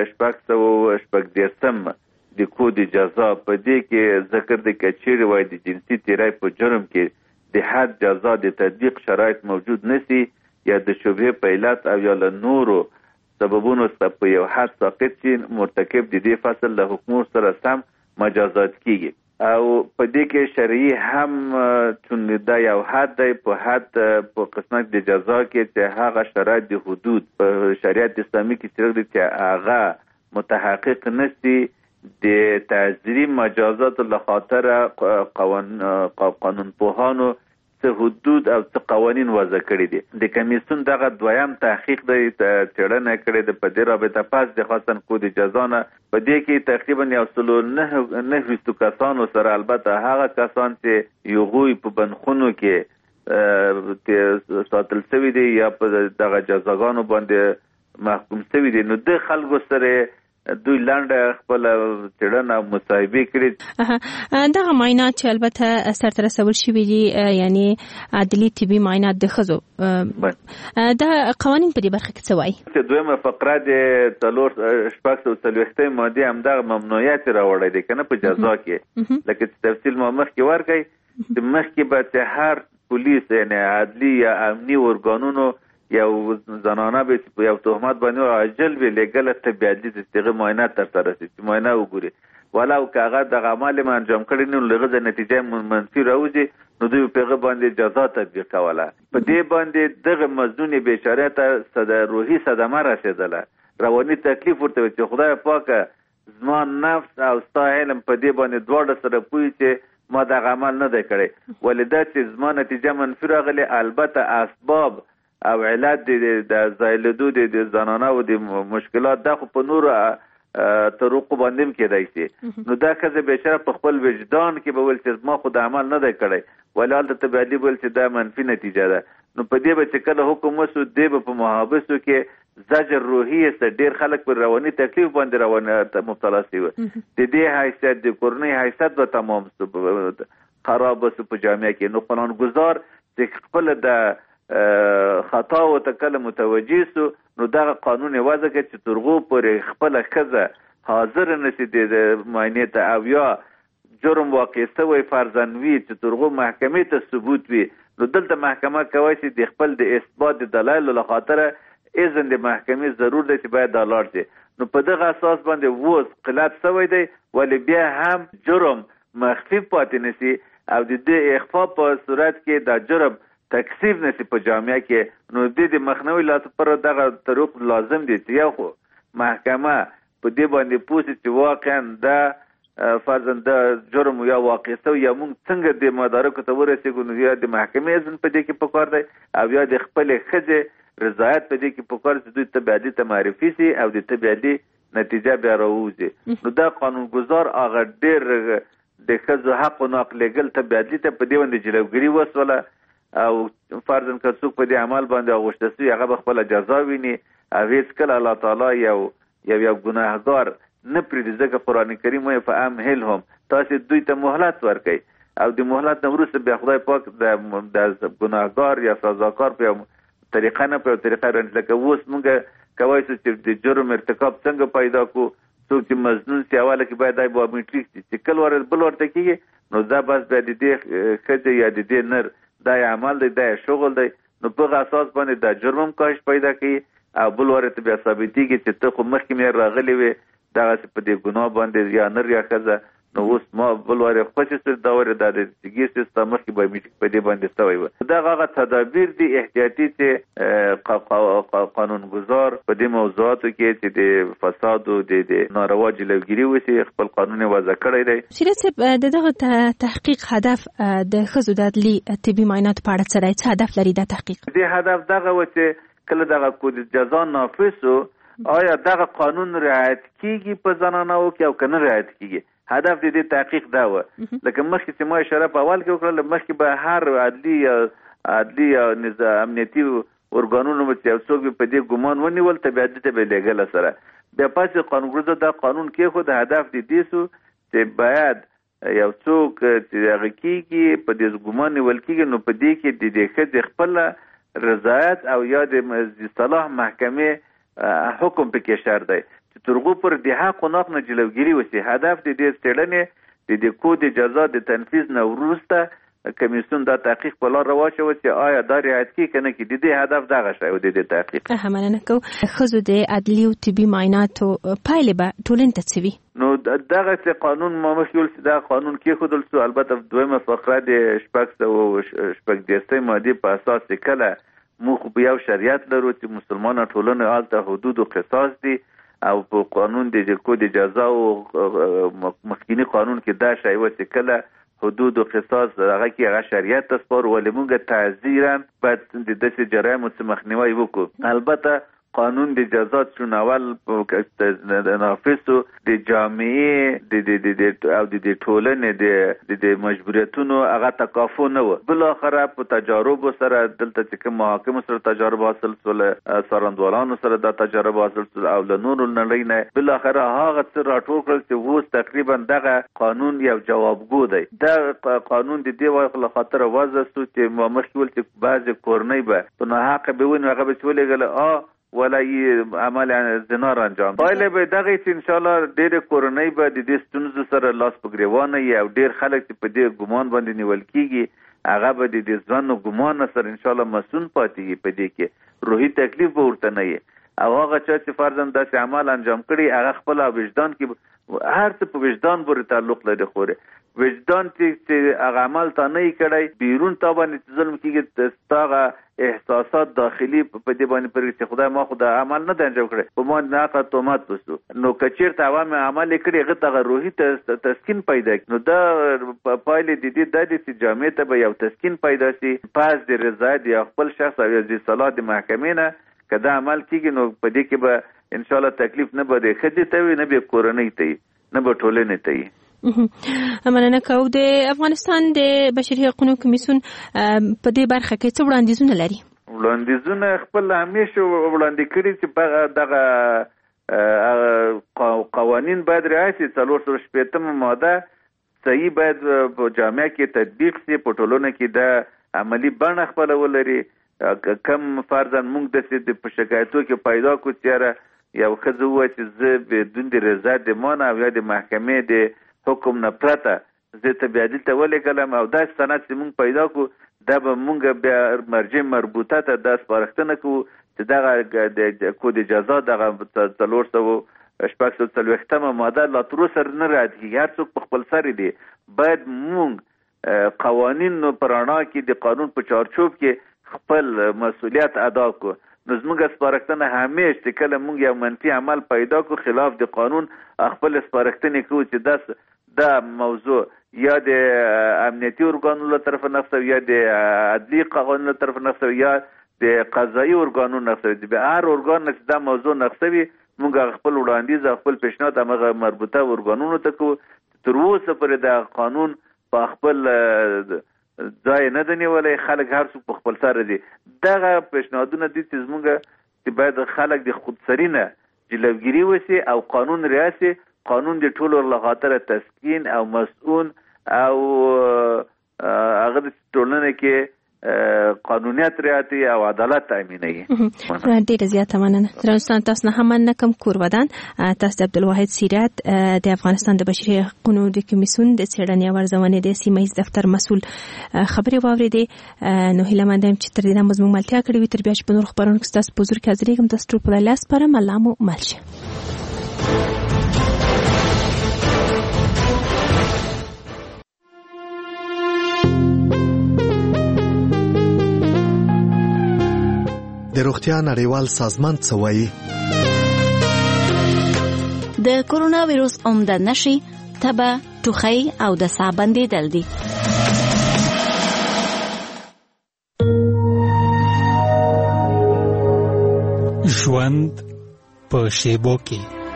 380 د کود جزا په دې کې ذکر د کچېرې وای د جنسي تیری په جرم کې د حد جزا د تطبیق شرایط موجود نسی یا د شبهه په علت او یا له نورو سببونو څخه په یو حد ساقط شي مرتکب د دې فصل له حکم سره سم مجازات کیږي. او په دې کې شرعي هم چون دا یو حد دی په حد په قسمت د جزا کې چې هغه شرایط د حدود په شریعت اسلامي کې چې هغه متحقق نشي د تعزیری مجازات له خاطر قانون پوهانو څه حدود او څه قوانین وضع کړي دي. د کمیسیون دغه دویم تحقیق د څېړنه کړې ده په دې رابطه پس د خاصن کود جزا نه په دې کې تقریبا 109 کسانو سره البته هغه کسان چې یوغوی په بنخونو کې ساتل شوی دی یا په دغه جزاګانو باندې محکوم شوی دی، نو د خلکو سره دوی لاندې خپل چړنه مصاحبه کړي. دغه معاینات چې البته سرته رسول شوي دي، یعنی عدلي طبي معاینات د ښځو، دا قوانین په دې برخه کې څه وایي؟ چې دویمه فقره د 440 ماده همدغه ممنوعیت راوړی دی کنه په جزا کې، لکه تفصیل ما مخکې ورکړی چې مخکې به هر پولیس یعنی عدلي یا امني ارګانونو یو زنانه به په یو تهمت باندې عاجل وی لګل ته بیادلی د استغه معاینات تر سره شي، معاینه وګوري ولاو کاغه د عمل ما انجام کړي نو لغه نتیجه منفي راوځي، نو دوی په باندې جزا تطبیق کوله. په دې باندې دغه مزنون بیچاره ته روحي صدمه رسیدله، رواني تکلیف ورته چې خدای پاک زما نفس او ستا علم په دې باندې دواړه سره پوي چې ما دغه عمل نه دی کړی، ولدا چې زما نتیجه منفي راغله. البته اسباب او علت د زایلدو د زنانه او د مشکلات د خو په نور طرق باندې کېدای شي، نو دا ښځه بیچاره په خپل وجدان کې به ول چې ما خو د عمل نه دی کړی، ولالته تبعلی ول چې دا منفي نتیجه ده. نو په دې به چې کله حکم وسو دی به په محابسو کې زجر روحي است، ډیر خلک پر رواني تکلیف باندې روانه مبتلا شي، د دې حیثیت د کورنۍ حیثیت به تمام خراب وسو په جامعه کې. نو قانونګذار چې خپل د خطا او تکل متوجي سو، نو دا قانون وضع کې چې ترغو پر خپل ښځه حاضر نشي د معاینې ته او یا جرم واقع شوی فرضاً وي چې ترغو محکمې ته ثبوت وي، نو دلته محکمه کوي چې د خپل د اثبات دلایل له خاطر اذن د محکمې ضرور دی چې باید دلار شي. نو په دغه اساس باندې ووز قلت شوی دی، ولی بیا هم جرم مخفي پاتې نشي او د دې اخفا په صورت کې دا جرم تکثیف نشي په جامعه کې. نو د مخنیوي لپاره دغه طرق لازم دي چې یو محکمه په دې باندې پوښتنه چې واقعا دا فرضاً د جرم یا واقع شو یا موږ څنګه د مدارکو ته ورسېږو، نو یا د محکمې اذن په دې کې پکار دی او یا د خپل ښځې رضایت په دې کې پکار چې دوی تبعیدي ته معرفي شي او د تبعیدي نتیجه بیا راوځي. نو دا قانونګذار هغه ډېر د ښځو حق او حق لګل تبعیدي ته په دې باندې جلوګیري وسوله او فرضاً که څوک په دې عمل باندې اغوښته شي هغه به خپله جزا ویني او هېڅکله الله تعالی یو ګناهګار نه پرېږدي، ځکه قرآن کریم وایي فامهلهم، تاسې دوی ته مهلت ورکئ او د مهلت نه وروسته بیا خدای پاک د ګناهګار یا سزاکار په یو طریقه نه په یو طریقه رانیسي. لکه اوس موږ کولی شو چې د جرم ارتکاب څنګه پیدا کړو، څوک چې مظنون شي اوله کې باید دی بایومیټریک شي، چې کله بل ورته کېږي نو دا بس بیا د دې ښځې یا د دې نر دا عمل دی، دا شغل دی، نو په هغه اساس باندې دا جرم هم کاهش پیدا کوي او بل ورته بیا ثابتېږي چې ته خو مخکې مې راغلی وې دغسې په دې ګناه باندې یا نر یا ښځه، نو اوس ما بل وارې خوښې شوې دا وارې دا د سګیر چې ستا مخکې بایومیټریک په دې باندې شوی وه. دغه هغه تدابیر دي احتیاطي چې قانونګذار په دې موضوعاتو کې چې د فساد او د ناروا جلوګیري وشي خپل قانون وضع کړی دی. سیرت صاحب، دغه تحقیق هدف د ښځو د عدلي طبي معایناتو په اړه څه دی؟ څه هدف لري دا تحقیق؟ دې هدف دغه و چې کله دغه کود جزا نافذ شو آیا دغه قانون رعایت کیږي په زنانو کې او کنه رعایت کیږي. هدف دې تحقیق دا و، لکه مخکې چې ما اشاره په اول کې وکړل، مخکې به هر عدلي نظام امنیتي ارګانونو چې یو څوک په دې ګمان ونیول تبعیدي ته به لېږل سره بیا پاسې قانونګذار دا قانون کې خو د هدف دې سو چې باید یو څوک چې هغه کیږي په دې ګمان نیول کیږي، نو په دې کې د دې ښځې خپل رضایت او یا د صلاح محکمې حکم پکې شرط دی چې ترغو پر د حق او حق نه جلوګیري وشي. هدف د دې څېړنې د کود جزا د تنفیذ نه وروسته کمیسیون دا تحقیق په لار واچوي چې آیا دا رعایت کیږي کنه کې. د دې هدف دغه شی و د دې تحقیق. مننه کوم. ښځو د عدلي او طبي معایناتو پایلې به ټولنې ته څه وي؟ نو دغه چې قانون ما مخکې ویل چې دا قانون کېښودل شو، البته دویمه فقره د 440 مادې په اساس چې کله موږ په یو شریعت لرو چې مسلمانه ټولنه هلته حدود او قصاص دي او په قانون د کود جزا او مخکینی قانون کې دا شی و چې کله حدود او قصاص هغه کې هغه شریعت ته سپارو، ولې موږ تعزیرا باید د داسې جرایمو څخه مخنیوی وکړو. البته قانون د جزات شناول د نافذو د جامعې او د ټولنې د مجبوریتونو هغه تکافو نه و. بل اخره په تجارب سره دلته چې محاکم سره تجارب حاصل سول، سرندوالانو سره د تجارب حاصل سول او له نورو نړۍ نه بل اخره هغه څه راټول کړل چې اوس تقریبا دغه قانون یو جوابګو دی. دا قانون د دې وایي خاطر وضع سو چې مخکې ول چې بعض کورنۍ به په ناحقه به ونه هغه به ولېږل ولا عمل زنا انجام پایله به دغه چې ان شاء الله ډېر کورنۍ به د دې ستونزو سره لاس په ګریوانه او ډېر خلک چې په دې ګمان باندې نیول کیږي هغه به د دې ځوانو ګمان سره ان شاء الله مسؤل پاتېږي. په دې کې روحي تکلیف به ورته نه وي او هغه چې فرضاً داسې عمل انجام کړي هغه خپل وجدان کې هر څه په وجدان پورې تعلق لري. خو وجدان چې هغه عمل تا نه کړی بیرون تا باندې ظلم کیږي، تاغه احساسات داخلي په دې باندې پرې چې خدای ما خدای عمل نه انجام کړی په ما نه کا تومات وسو نو کچیر ته عوام عمل کړي هغه ته روحي تسکین پیدا نو دا پایله د دې د دې جامعې ته به یو تسکین پیدا شي پاس د رضا د خپل شخص او د صلاح د محکمې نه کدا عمل کیږي نو په دې کې به ان شاء الله تکلیف نه بده خدي ته وي نه به کورنۍ ته نه به ټولنې ته. مننه کوم د افغانستان د بشري حقوقو کمیسیون په دې برخه کې څه وړاندیزونه لري؟ وړاندیزونه خپل همیشه وړاندې کړي چې دغه قوانین باید رعایت شي. 480 ماده صحیح باید په جامعه کې تطبیق شي، په ټولنه کې د عملی بڼه خپل ولري. کم فرضاً موږ د په شکایتو کې پیدا کو چې یو ښځه ووایي چې زه بدون د رضا د مانه او یا د محکمې د حکم نه پرته زه ته بیا دلته ولېږلم او داسې سند چې موږ پیدا کړو دا به موږ بیا مرجع مربوطه ته دا سپارښتنه کوو چې دغه د کود جزا دغه 440 ماده لا تر اوسه نه رعایت کېږي. هر څوک په خپل سر دی باید موږ قوانین په رڼا کې د قانون په چارچوب کې خپل مسؤلیت ادا کړو. نو زموږ سپارښتنه همیشه چې کله موږ یو منفي عمل پیدا کړو خلاف د قانون خپل سپارښتنې کوو چې دا موضوع یا د امنیتي ارګانونو له طرفه نقص یا د عدلي قوانینو له طرفه نقص یا د قضایي ارګانونو نقص وي. د هر ارګان چې دا موضوع نقص وي موږ خپل وړاندیز خپل پیشنهاد هغه مربوطه ارګانونو ته کوو. تر اوسه پورې د قانون په خپل ځای نه دی نیولی، خلک هر څوک په خپل سره دي. دغه پیشنهادونه دي چې زموږ چې باید خلک د خودسري نه جلوګیري وشي او قانون رعایت شي. قانون د ټولو لخاطر تسکین او مسؤل او هغه د ټولنې کې قانونیت رعایت او عدالت تامینوي. ډیره زیاته مننه. درنستان تاسو نه هم نه کوم کورودان تاسو عبدالواحد سیرت د افغانستان د بشري حقوقو د کمیسیون د څېړنې او ارزونې د سیمه ییز دفتر مسؤل خبري واوریدې. نو هیله مندم چې تر دې نه مزمو ملتیا کړی وي تر بیا چې په نور خبرونو کې تاسو په حضور کې حاضرېږم. تاسو ټول په لاس پرم الله مو ملشه. د روغتیا نړیوال سازمان څه وایي؟ د کورونا ویروس عمده نښې تبه، ټوخی او د ساه بندېدل دي. ژوند په شیبو کې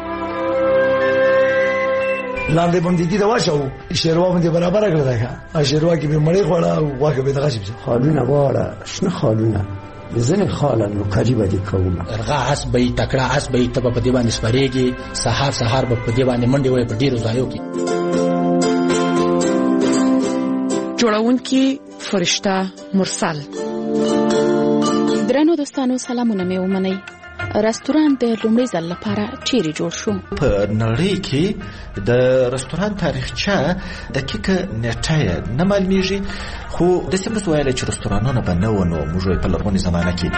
لاندې باندې دي دا واچو شیروا باندې برابر کړل دا شیروا کې به مړې خوړه او واګه به دغه شي خالونه واړه شنه خالونه زنه خاله نو قریبه دي کومه ارغا اسبې تکړه اسبې ته په دې باندې سپریږي سحر په دې باندې منډي وي په ډیرو ځایو کې جوړونکي فرشته مرسل. درنو دوستانو سلامونه مې ومنئ. رستوران د لومړي ځل لپاره چیرې جوړ شو؟ په نړۍ کې د رستوران تاریخچه دقیقه نټه نه معلومیږي، خو د سیمه ویل چې رستورانونه به نه ونه موږ په لرغونې زمانه کې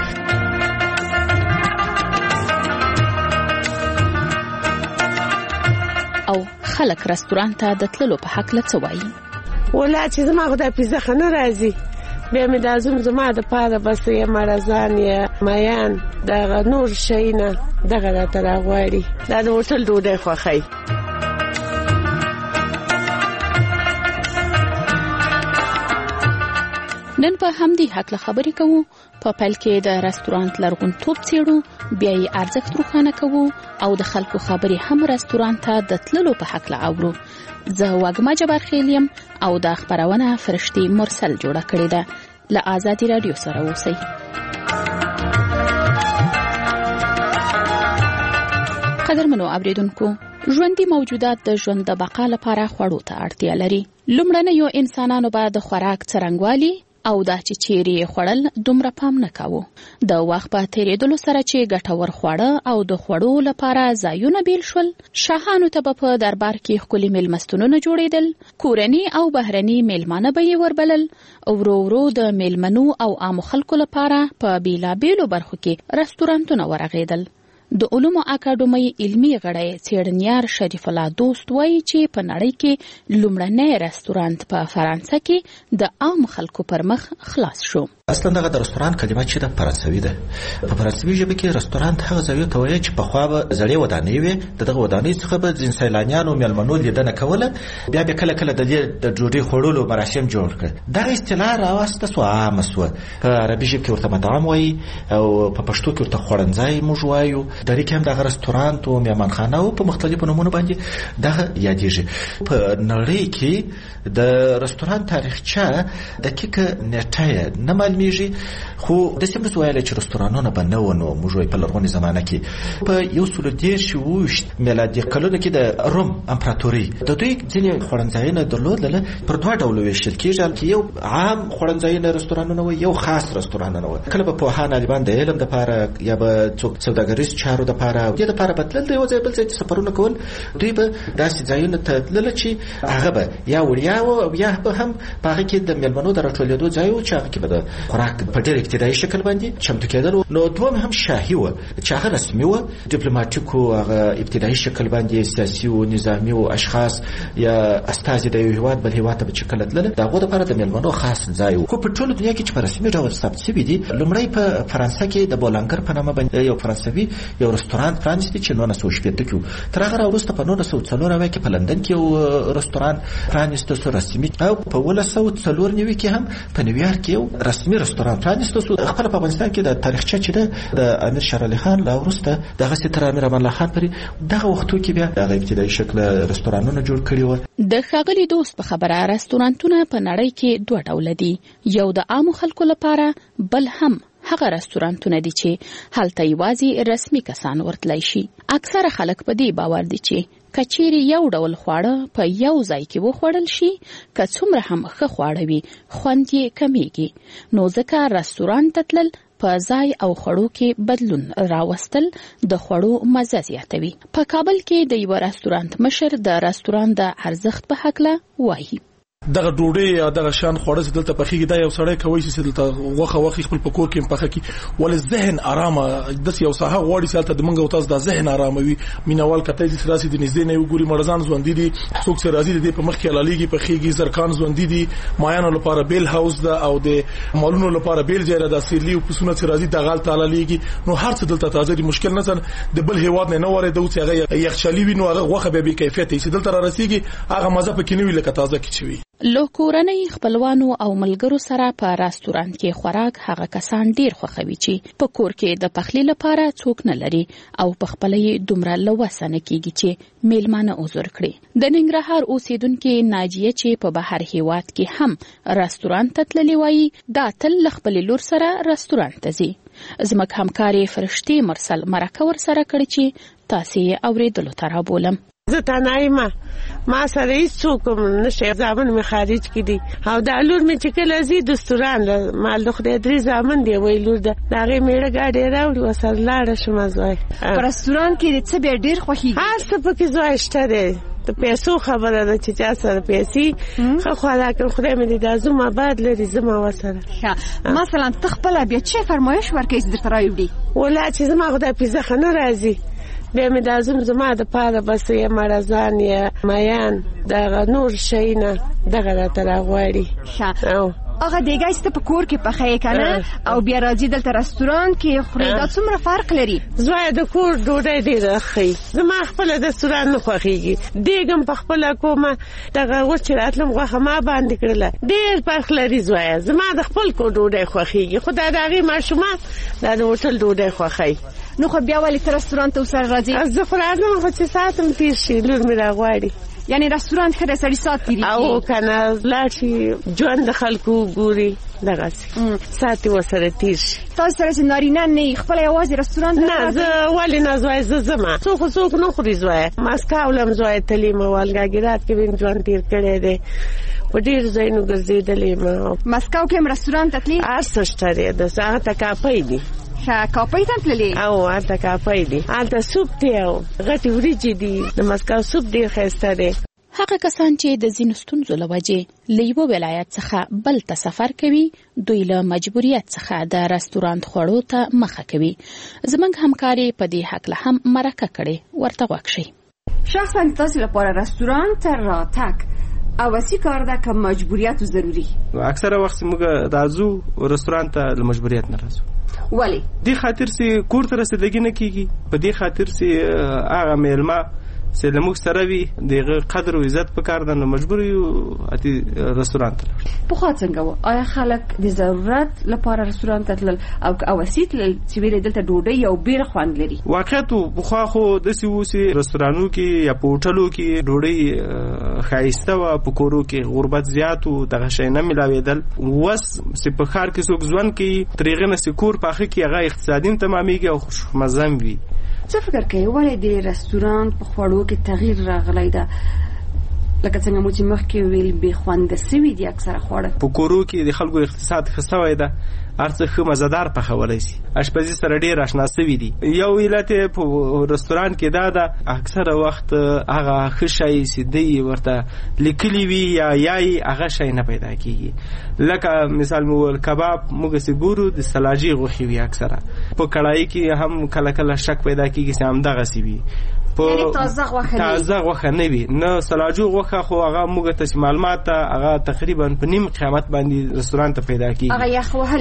او خلک رستوران ته د تللو په حق له څه وایي؟ ولا چې زما خدای پیزه خنه راځي بیا مې د ازم زما د پاره بس یې مرزان یې میان د نور شینه دغه راته راغواړي دا د هوټل ډوډۍ خوښي. نن په همدې حق له خبرې کوو. په پیل کې د رستورانت لرغونتوب څېړو، بیا یې ارزښت روښانه کوو او د خلکو خبرې هم رستورانت ته د تللو په حق له اورو. زه وګما جبار خیلیم او دا خبرونه فرشتي مرسل جوړه کړې ده. له آزادي رادیو سره اوسئ. قدرمنو اوریدونکو، ژوندي موجودات د ژوند د بقا لپاره خوړو ته اړتیا لري. لومړنیو انسانانو به د خوراک څرنګوالي او دا چې چیرې خوړل دومره پام نه کاوه. د وخت په تیریدلو سره چې ګټور خواړه او د خوړو لپاره ځایونه بیل شول، شاهانو ته په دربار کې ښکلي میلمستونونه جوړېدل، کورني او بهرني میلمانه به یې وربلل. ورو ورو د میلمنو او عامو خلکو لپاره په بیلابیلو برخو کې رستورانتونه ورغېدل. د علومو اکاډمۍ علمي غړی څېړنیار شریف الله دوست وایي چې په نړۍ کې لومړنی رستورانت په فرانسه کې د عام خلکو پر مخ خلاص شو. اصلا دغه د رستوران کلمه چې د فرانسوي ده. په فرانسوي ژبه کې رستورانت هغه ځای ته وایي چې پخوا به زړې ودانۍ وي، دغه ودانۍ څخه به ځین سیلانیانو میلمنو لیدنه کوله، بیا به کله کله د دې د ډوډۍ خوړلو مراسم جوړ کړ. دغه اصطلاح راوسته سو عامه سوه. په عربي ژبه کې ورته مطعم وایي او په پښتو کې ورته خوړنځای موږ وایو. د دې کې هم دغه رستورانت او میهمانخانه او په مختلفو نومونو باندې دغه یادېږي. په نړۍ کې د رستوران تاریخچه دقیقه نیټه نه معلومیږي، خو د سیمه ویل چې رستورانونه به نه ونه موږ په لرغونې زمانه کې په 1920 میلادي کلونو کې د روم امپراتوري د دوی ځینې خوړنځایونه درلودل. پر دوه ډول ویشل کېږي، یو عام خوړنځایونه رستورانونه و، یو خاص رستورانونه و. کله به پوهان عالمان د علم لپاره یا به څوک سوداګریز چارو لپاره د لپاره بدلل دی، یو ځای بل ځای سفرونه کول. دوی به داسې ځایونه ته تلل چې هغه به یا وړیا او یا به هم په هغه کې د میلمنو د راټولېدو ځای و چې هغه کې به د خوراک په ډېر ابتدایي شکل باندې چمتو کېدل. نو دوم هم شاهي و چې هغه رسمي و، ډیپلوماټیک و، هغه ابتدایي شکل باندې سیاسي او نظامي او اشخاص یا استازي د یو هیواد بل هیواد ته چې کله تلل دغه لپاره د میلمنو خاص ځای و. خو په ټوله دنیا کې چې په رسمي ډول ثبت شوي دي، لومړی په فرانسه کې د بولانګر په نامه باندې یو فرانسوي یو رستورانت پرانیستی چې 1960 کې تر هغه وروسته په 1904 کې په لندن کې یو رستورانت پرانیسته سو رسمي، او په 1904 کې هم په نیویارک کې یو رسمي رستورانت پرانیسته سو. خپل په افغانستان کې د تاریخچه چې د امیر شیر علي خان لا وروسته دغه ستر امیر امان الله خان پرې دغه وختو کې بیا د ابتدایي شکل رستورانونه جوړ کړي و. د ښاغلي دوست په خبره رستورانتونه په نړۍ کې دوه ډول دي، یو د عامو خلکو لپاره، بل هم هغه رستورانتونه دي چې هلته یوازې رسمي کسان ورتلای شي. اکثره خلک په دې باور دي چې کچېرې یو ډول خواړه په یو ځای کې وخوړل شي، که څومره هم ښه خواړه وي خوند یې کمیږي. نو ځکه رستورانت ته تلل په ځای او خوړو کې بدلون راوستل د خوړو مزه زیاتوي. په کابل کې د یو رستورانت مشر د رستورانت د ارزښت په حقله وایي. دغه ډوډۍ یا دغه شان خوړه چې دلته پخېږي دا یو سړی کوي چې دلته غوښه خپل په کور کې پخه کی، ول ذهن آرامه د یو ساحه غوړي سالته د منګو تاسو د ذهن آراموي. مینوال کته دي سراسي د نږدې نه وګوري، مرزان ژوند دي، څوک چې راځي د په مخ کې لالیږي پخېږي، زرکان ژوند دي، مایانو لپاره بیل هاوس ده او د مالونو لپاره بیل جره د سیرلی او پسونه چې راځي د غال تعالی لیږي. نو هر څه دلته تازه دي، مشکل نه ځن د بل هیواد نه وره د اوسه هغه یخچالي وي، نو هغه غوښه به کیفیت یې دلته را رسیږي، هغه مزه پکې نه وي لکه تازه کی چوي. له کورنۍ خپلوانو او ملګرو سره په رستورانت کې خوراک هغه کسان ډیر خوښوي چې په کور کې د پخلی لپاره څوک نه لري او په خپل یې دومره لوسه نه کیږي چې میلمانه عذر کړي. د ننګرهار اوسیدونکو ناجیه چې په بهر هیواد کې هم رستورانت ته تللی وایي، دا تل خپل لور سره رستورانت ته ځي. زموږ همکاري فرشتي مرسل مرکه ور سره کړی چې تاسو یې اوریدلو ته رابولم. زه تنایمه ما سره هیڅوک نشي، زامن می خارج کړي او د لور می چې کله زی دستوران مال د خدای درې زامن دی وی لور ده دغه میړه گاډي راوړي وسره لاړه شم زوی. په رستوران کې څه به ډیر خوښي هر څه پکې زوی شته دی. د پیسو خبره ده چې چا سره پیسې خو خدای خدای مې دې د زما بعد لري زما وسره. مثلا تخپل بیا چې فرمایش ورکې در تراوي ولا چې زما خدای پیزه خنه راځي بیا مې د زما د پاره بس یې مرزان یا میان دغه نور شي نه دغه راته راغواړي. هغه دیګای چې په کور کې پخې کنه او بیا راځي دلته رستوران کې خوري دا څومره فرق لري؟ زوی د کور ډوډۍ ډیره ښه زما خپل د رستوران نه خوښیږي دیګم په خپل کومه دغه وچ راتلم غوښه ما باندې کړله ډیر فرق لري زوی زما د خپل کور ډوډۍ خوښیږي خدای دغه ماشومان د هوټل ډوډۍ خوښي نو خو بیا ولې تر رستوران ته وسره راځي؟ زه خو راځم خو چې ساعتم تیر شي لور مې راغواړي یعنی رستوران خره سړی سات تیری او کنه لاشي ژوند خلکو ګوري دغه ساعت وسره تیر شي تاسو سره چې نارینه نه خپل یوازې رستوران نه زه ولې نه زوی زما څوک نه خوري زوی ماسکاو لم زوی تلیم والګاګرات کې وین ژوند تیر کړی دی په ډیر ځایونو ګرځېدلې ما ماسکاو کې رستوران ته تللی ارسشته دی د ساعت کاپي دی کاپي ته تللی او ارته کاپي دی الته سوپ دی او غټي وریجې دي د ماسکاو سوپ ډیر ښایسته دی هغه کسان چې د ځینو ستونزو له وجې له یو ولایت څخه بل ته سفر کوي دوی له مجبوریت څخه د رستورانت خوړو ته مخه کوي زمونږ همکاري په دې حق له هم مرکه کړي ورته وکشي شخصا تاسو لپاره رستوران ته راتګ اواسي کار ده که مجبوریت ضروري اکثره وخت موږ راځو رستوران ته له مجبوریت نه راځو ولی دې خاطر سي کور ته رسیدګی نه کیږي په دې خاطر سي هغه میلمه چې لموږ سره وي دغه قدر او عزت په کار نه مجبور یو اتی رستوران ته په خاطر څنګه و آیا خلک د ضرورت لپاره رستوران ته تلل او اواسیت چې ویل دلته ډوډۍ او بیر خوند لري واقعیت په خو د سیوسی رستورانو کې یا په هوټلو کې ډوډۍ خایسته او په کورو کې غربت زیات او دغه شی نه ملاویدل وس چې په خار کې څوک ځوان کې طریقې نه سکور پاخه کې هغه اقتصادي تمامېږي او خوشمزه وي څه فکر کوي ولې د رستوران په خوړو کې تغییر راغلی ده لکه څنګه مو چې مخکې ویل به خوند سوي دي اکثره خواړه په کورو کې د خلکو اقتصاد ښه شوی ده ارڅه ښه مزدار پخولی شي اشپزي سره ډیر آشنا شوي دي یو علت په رستوران کې دا ده اکثره وخت هغه ښه شی چې دی ورته لیکلی وي یا یای هغه شی نه پیدا کیږي لکه مثال مو کباب موږ سي ګورو د سلاجي غوښي وي اکثره په کړای کې هم کله کله شک پیدا کیږي چې هم دغه سی وي یعنی تازه غوښه نه وي نه سلاجو غوښه خو هغه موږ ته معلومات هغه تقریبا په نیم قیمت باندې رستوران ته پیدا کیږي هغه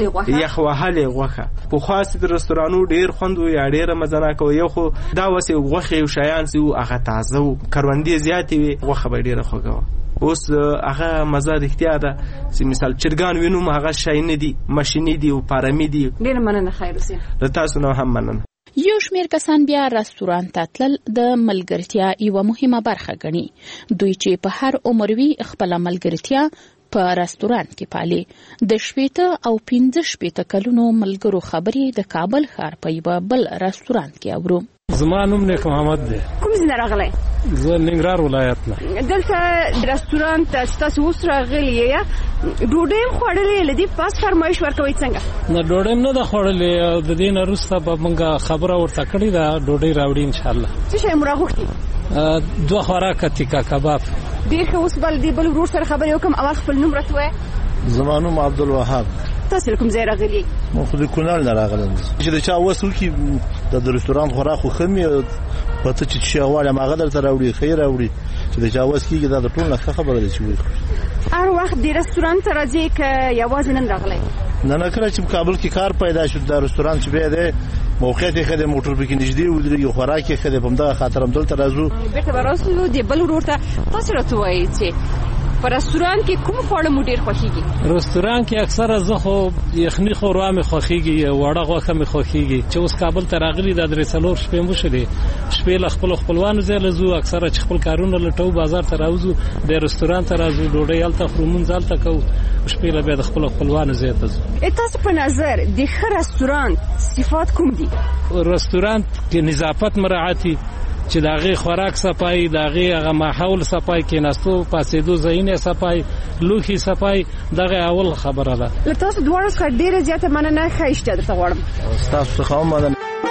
یخ وهلې غوښه په خاص د رستورانو ډیر خوند وي ډیره مزه کوي یو خو دا وسه غوښه او شیان سي هغه تازه او کروندې زیاتې وي غوښه به ډیره خوږه اوس هغه مزه اختیار ده چې مثال چرګان وینم هغه شای نه دي ماشيني دي او پارامي دي ډیر مننه خیر اوسه د تاسو نه هم مننه یو شمیر کسان بیا رستوران ته تلل د ملګرتیا یو مهمه برخه ګڼي دوی چې په هر عمر وی خپل ملګرتیا په رستوران کې پالي د 15 او 15 کلونو ملګرو خبرې د کابل ښار په یو بل رستوران کې اورو زما نوم نیک محمد دی کوم ځای راغلی زه ننګرهار ولایت نه دلته رستوران ته تاسو اوس راغلی یا ډوډۍ خوړلې لدی پاس فرمایش ورکوي څنګه نه ډوډۍ نه د خوړلې د دې نه وروسته به موږ خبره ورته کړې ده ډوډۍ راوړي ان شاء الله څه شی مراغوختي 2 خوراکه تیکا کباب ډیر اوس بل دی بل ورور سره خبرې وکم اول خپل نوم راته زمانو عبدالوهاب تاسو کوم ځای راغلی مو خو د کونړ نه راغلم چې د چا وسو کې د رستوران خوراک خو خمي پته چې شاواله ما غدر تر راوړي خیر راوړي چې د چا وس کې دا ټول نه خبره ده چې وي هر وخت د رستوران ته راځي ک یوازې نن راغلی نه کله چې کابل کې کار پیدا شو د رستوران چې به ده موقعیت خدای موټر به کې نږدې ودرېږي خوراک خدای په مدغه خاطر هم دلته راځو بیرته ورسو دی بل ورته تاسو راته وایي چې په رستوران کې کوم خواړه مو ډیر خوښیږي رستوران کې اکثره زه خو یخني خوروا مې خوښیږي وړه غوښه مې خوښیږي چې اوس کابل ته راغلي د درې څلور شپې مو شلې شپې له خپل خپلوانو ځای لزو اکثره چې خپل کارونه لټو بازار ته راوځو د رستوران ته راځو ډوډۍ هلته خورو مونځ هلته کوو شپې له بیا د خپل خپلوانو ځای ته ځو تاسو په نظر د ښه رستوران صفات کوم دي رستوران کې نظافت مراعاتي چې داغه خوراک صفای داغه هغه ماحول صفای کې نستو پاسېدو زینه صفای لوخي صفای دغه اول خبره ده تاسو دوه څخه ډیره زیاته مننه خایشته درته غواړم تاسو څخه مننه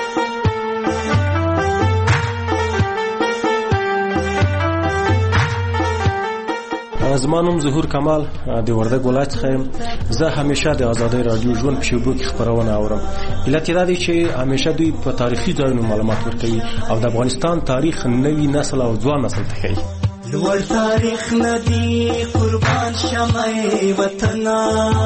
زمانوم ظهور کمال د وردګ ولایت څخه زه همیشه د آزادۍ رادیو ژوند په شبکو کې خبرونه اورم علت دا دی چې همیشه دوی په تاریخي ځایونو معلومات ورکوي او د افغانستان تاریخ نوی نسل او ځوان نسل ته کوي لوړ تاریخ ندی قربان شمعی وطنا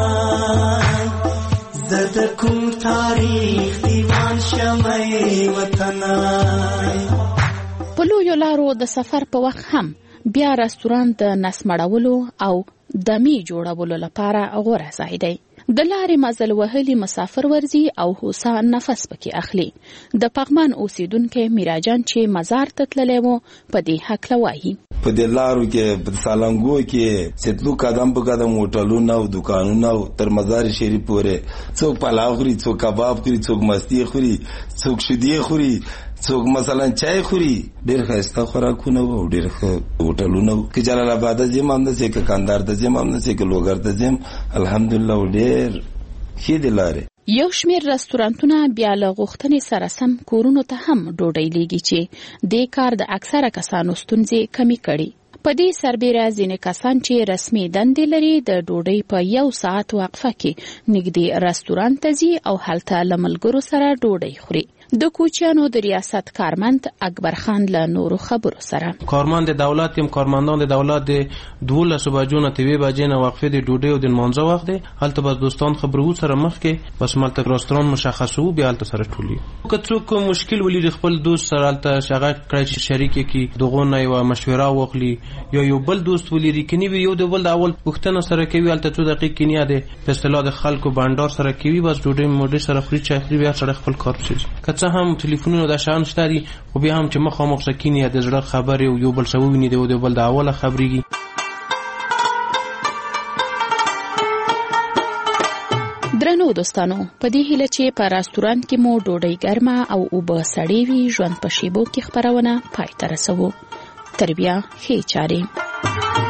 زد کوم تاریخ دیوان شمعی وطنا. په لویو لارو د سفر په وخت هم بیا رستوران د نسمړولو او دمي جوړولو لپاره غوره ځای دی. د لارې مزل وهلي مسافر ورزي او هوسا نفس پکې اخلي. د پغمان اوسیدونکو میراجان چې مزار ته تللی و په دې هکله وایي. په دې لارو کې په سالنګو کې ستلو قدم په قدم هوټلونه او دکانونه او تر مزار شریف پورې څوک پلاو خوري، څوک کباب خوري، څوک مستی خوري، څوک شیدې خوري، څوک مثلا چای خوري. ډېر ښایسته خوراکونه او ډېر ښه هوټلونه وو. که جلال آباد ته ځم هم داسې، که کندهار ته ځم هم داسې، که لوګر ته ځم الحمدلله ډېر ښې دي لارې. یو شمیر رستورانتونه بیا له غوښتنې سره سم کورونو ته هم ډوډۍ لیږي چې دې کار د اکثره کسانو ستونزې کمې کړي. په دې سربیره ځینې کسان چې رسمي دندې لري د ډوډۍ په 1 ساعت وقفه کې نږدې رستوران ته ځي او هلته له ملګرو سره ډوډۍ خوري. د کوچیانو د ریاست کارمند اکبر خان له نورو خبرو سره کارمند دولت یم کارمندان د دولت د 12 بجو نه 3 بجې نه وقفه د ډوډۍ او د منځه وخت دی. هلته بس دوستان خبرو سره مخ کې بس ملته رستوران مشخصو بیا هلته سره ټولي. که څوک مشکل ولري خپل دوست سره هلته شغه کړی چې شریک کی دغه نه یو مشوره وکړي یا یو بل دوست ولري کني یو د بل د اول پښتنه سره کوي هلته 2 دقیقې کني ده په اصطلاح د خلکو بانډار سره کوي بس ډوډۍ موډي سره خوري چې اخري بیا سره خپل کار کوي. څه هم ټلیفونونه د شان شته دي خو بیا هم چې مخامخ سکینی د زړه خبرې او یو بل څه ویني دی او د بل د اوله خبرېږي. درنو دوستانو په دې هیله چې په رستوران کې مو ډوډۍ ګرمه او اوبه سړې وي ژوند په شیبو کې خبرونه پای ته رسوو. تر بیا ښې چارې.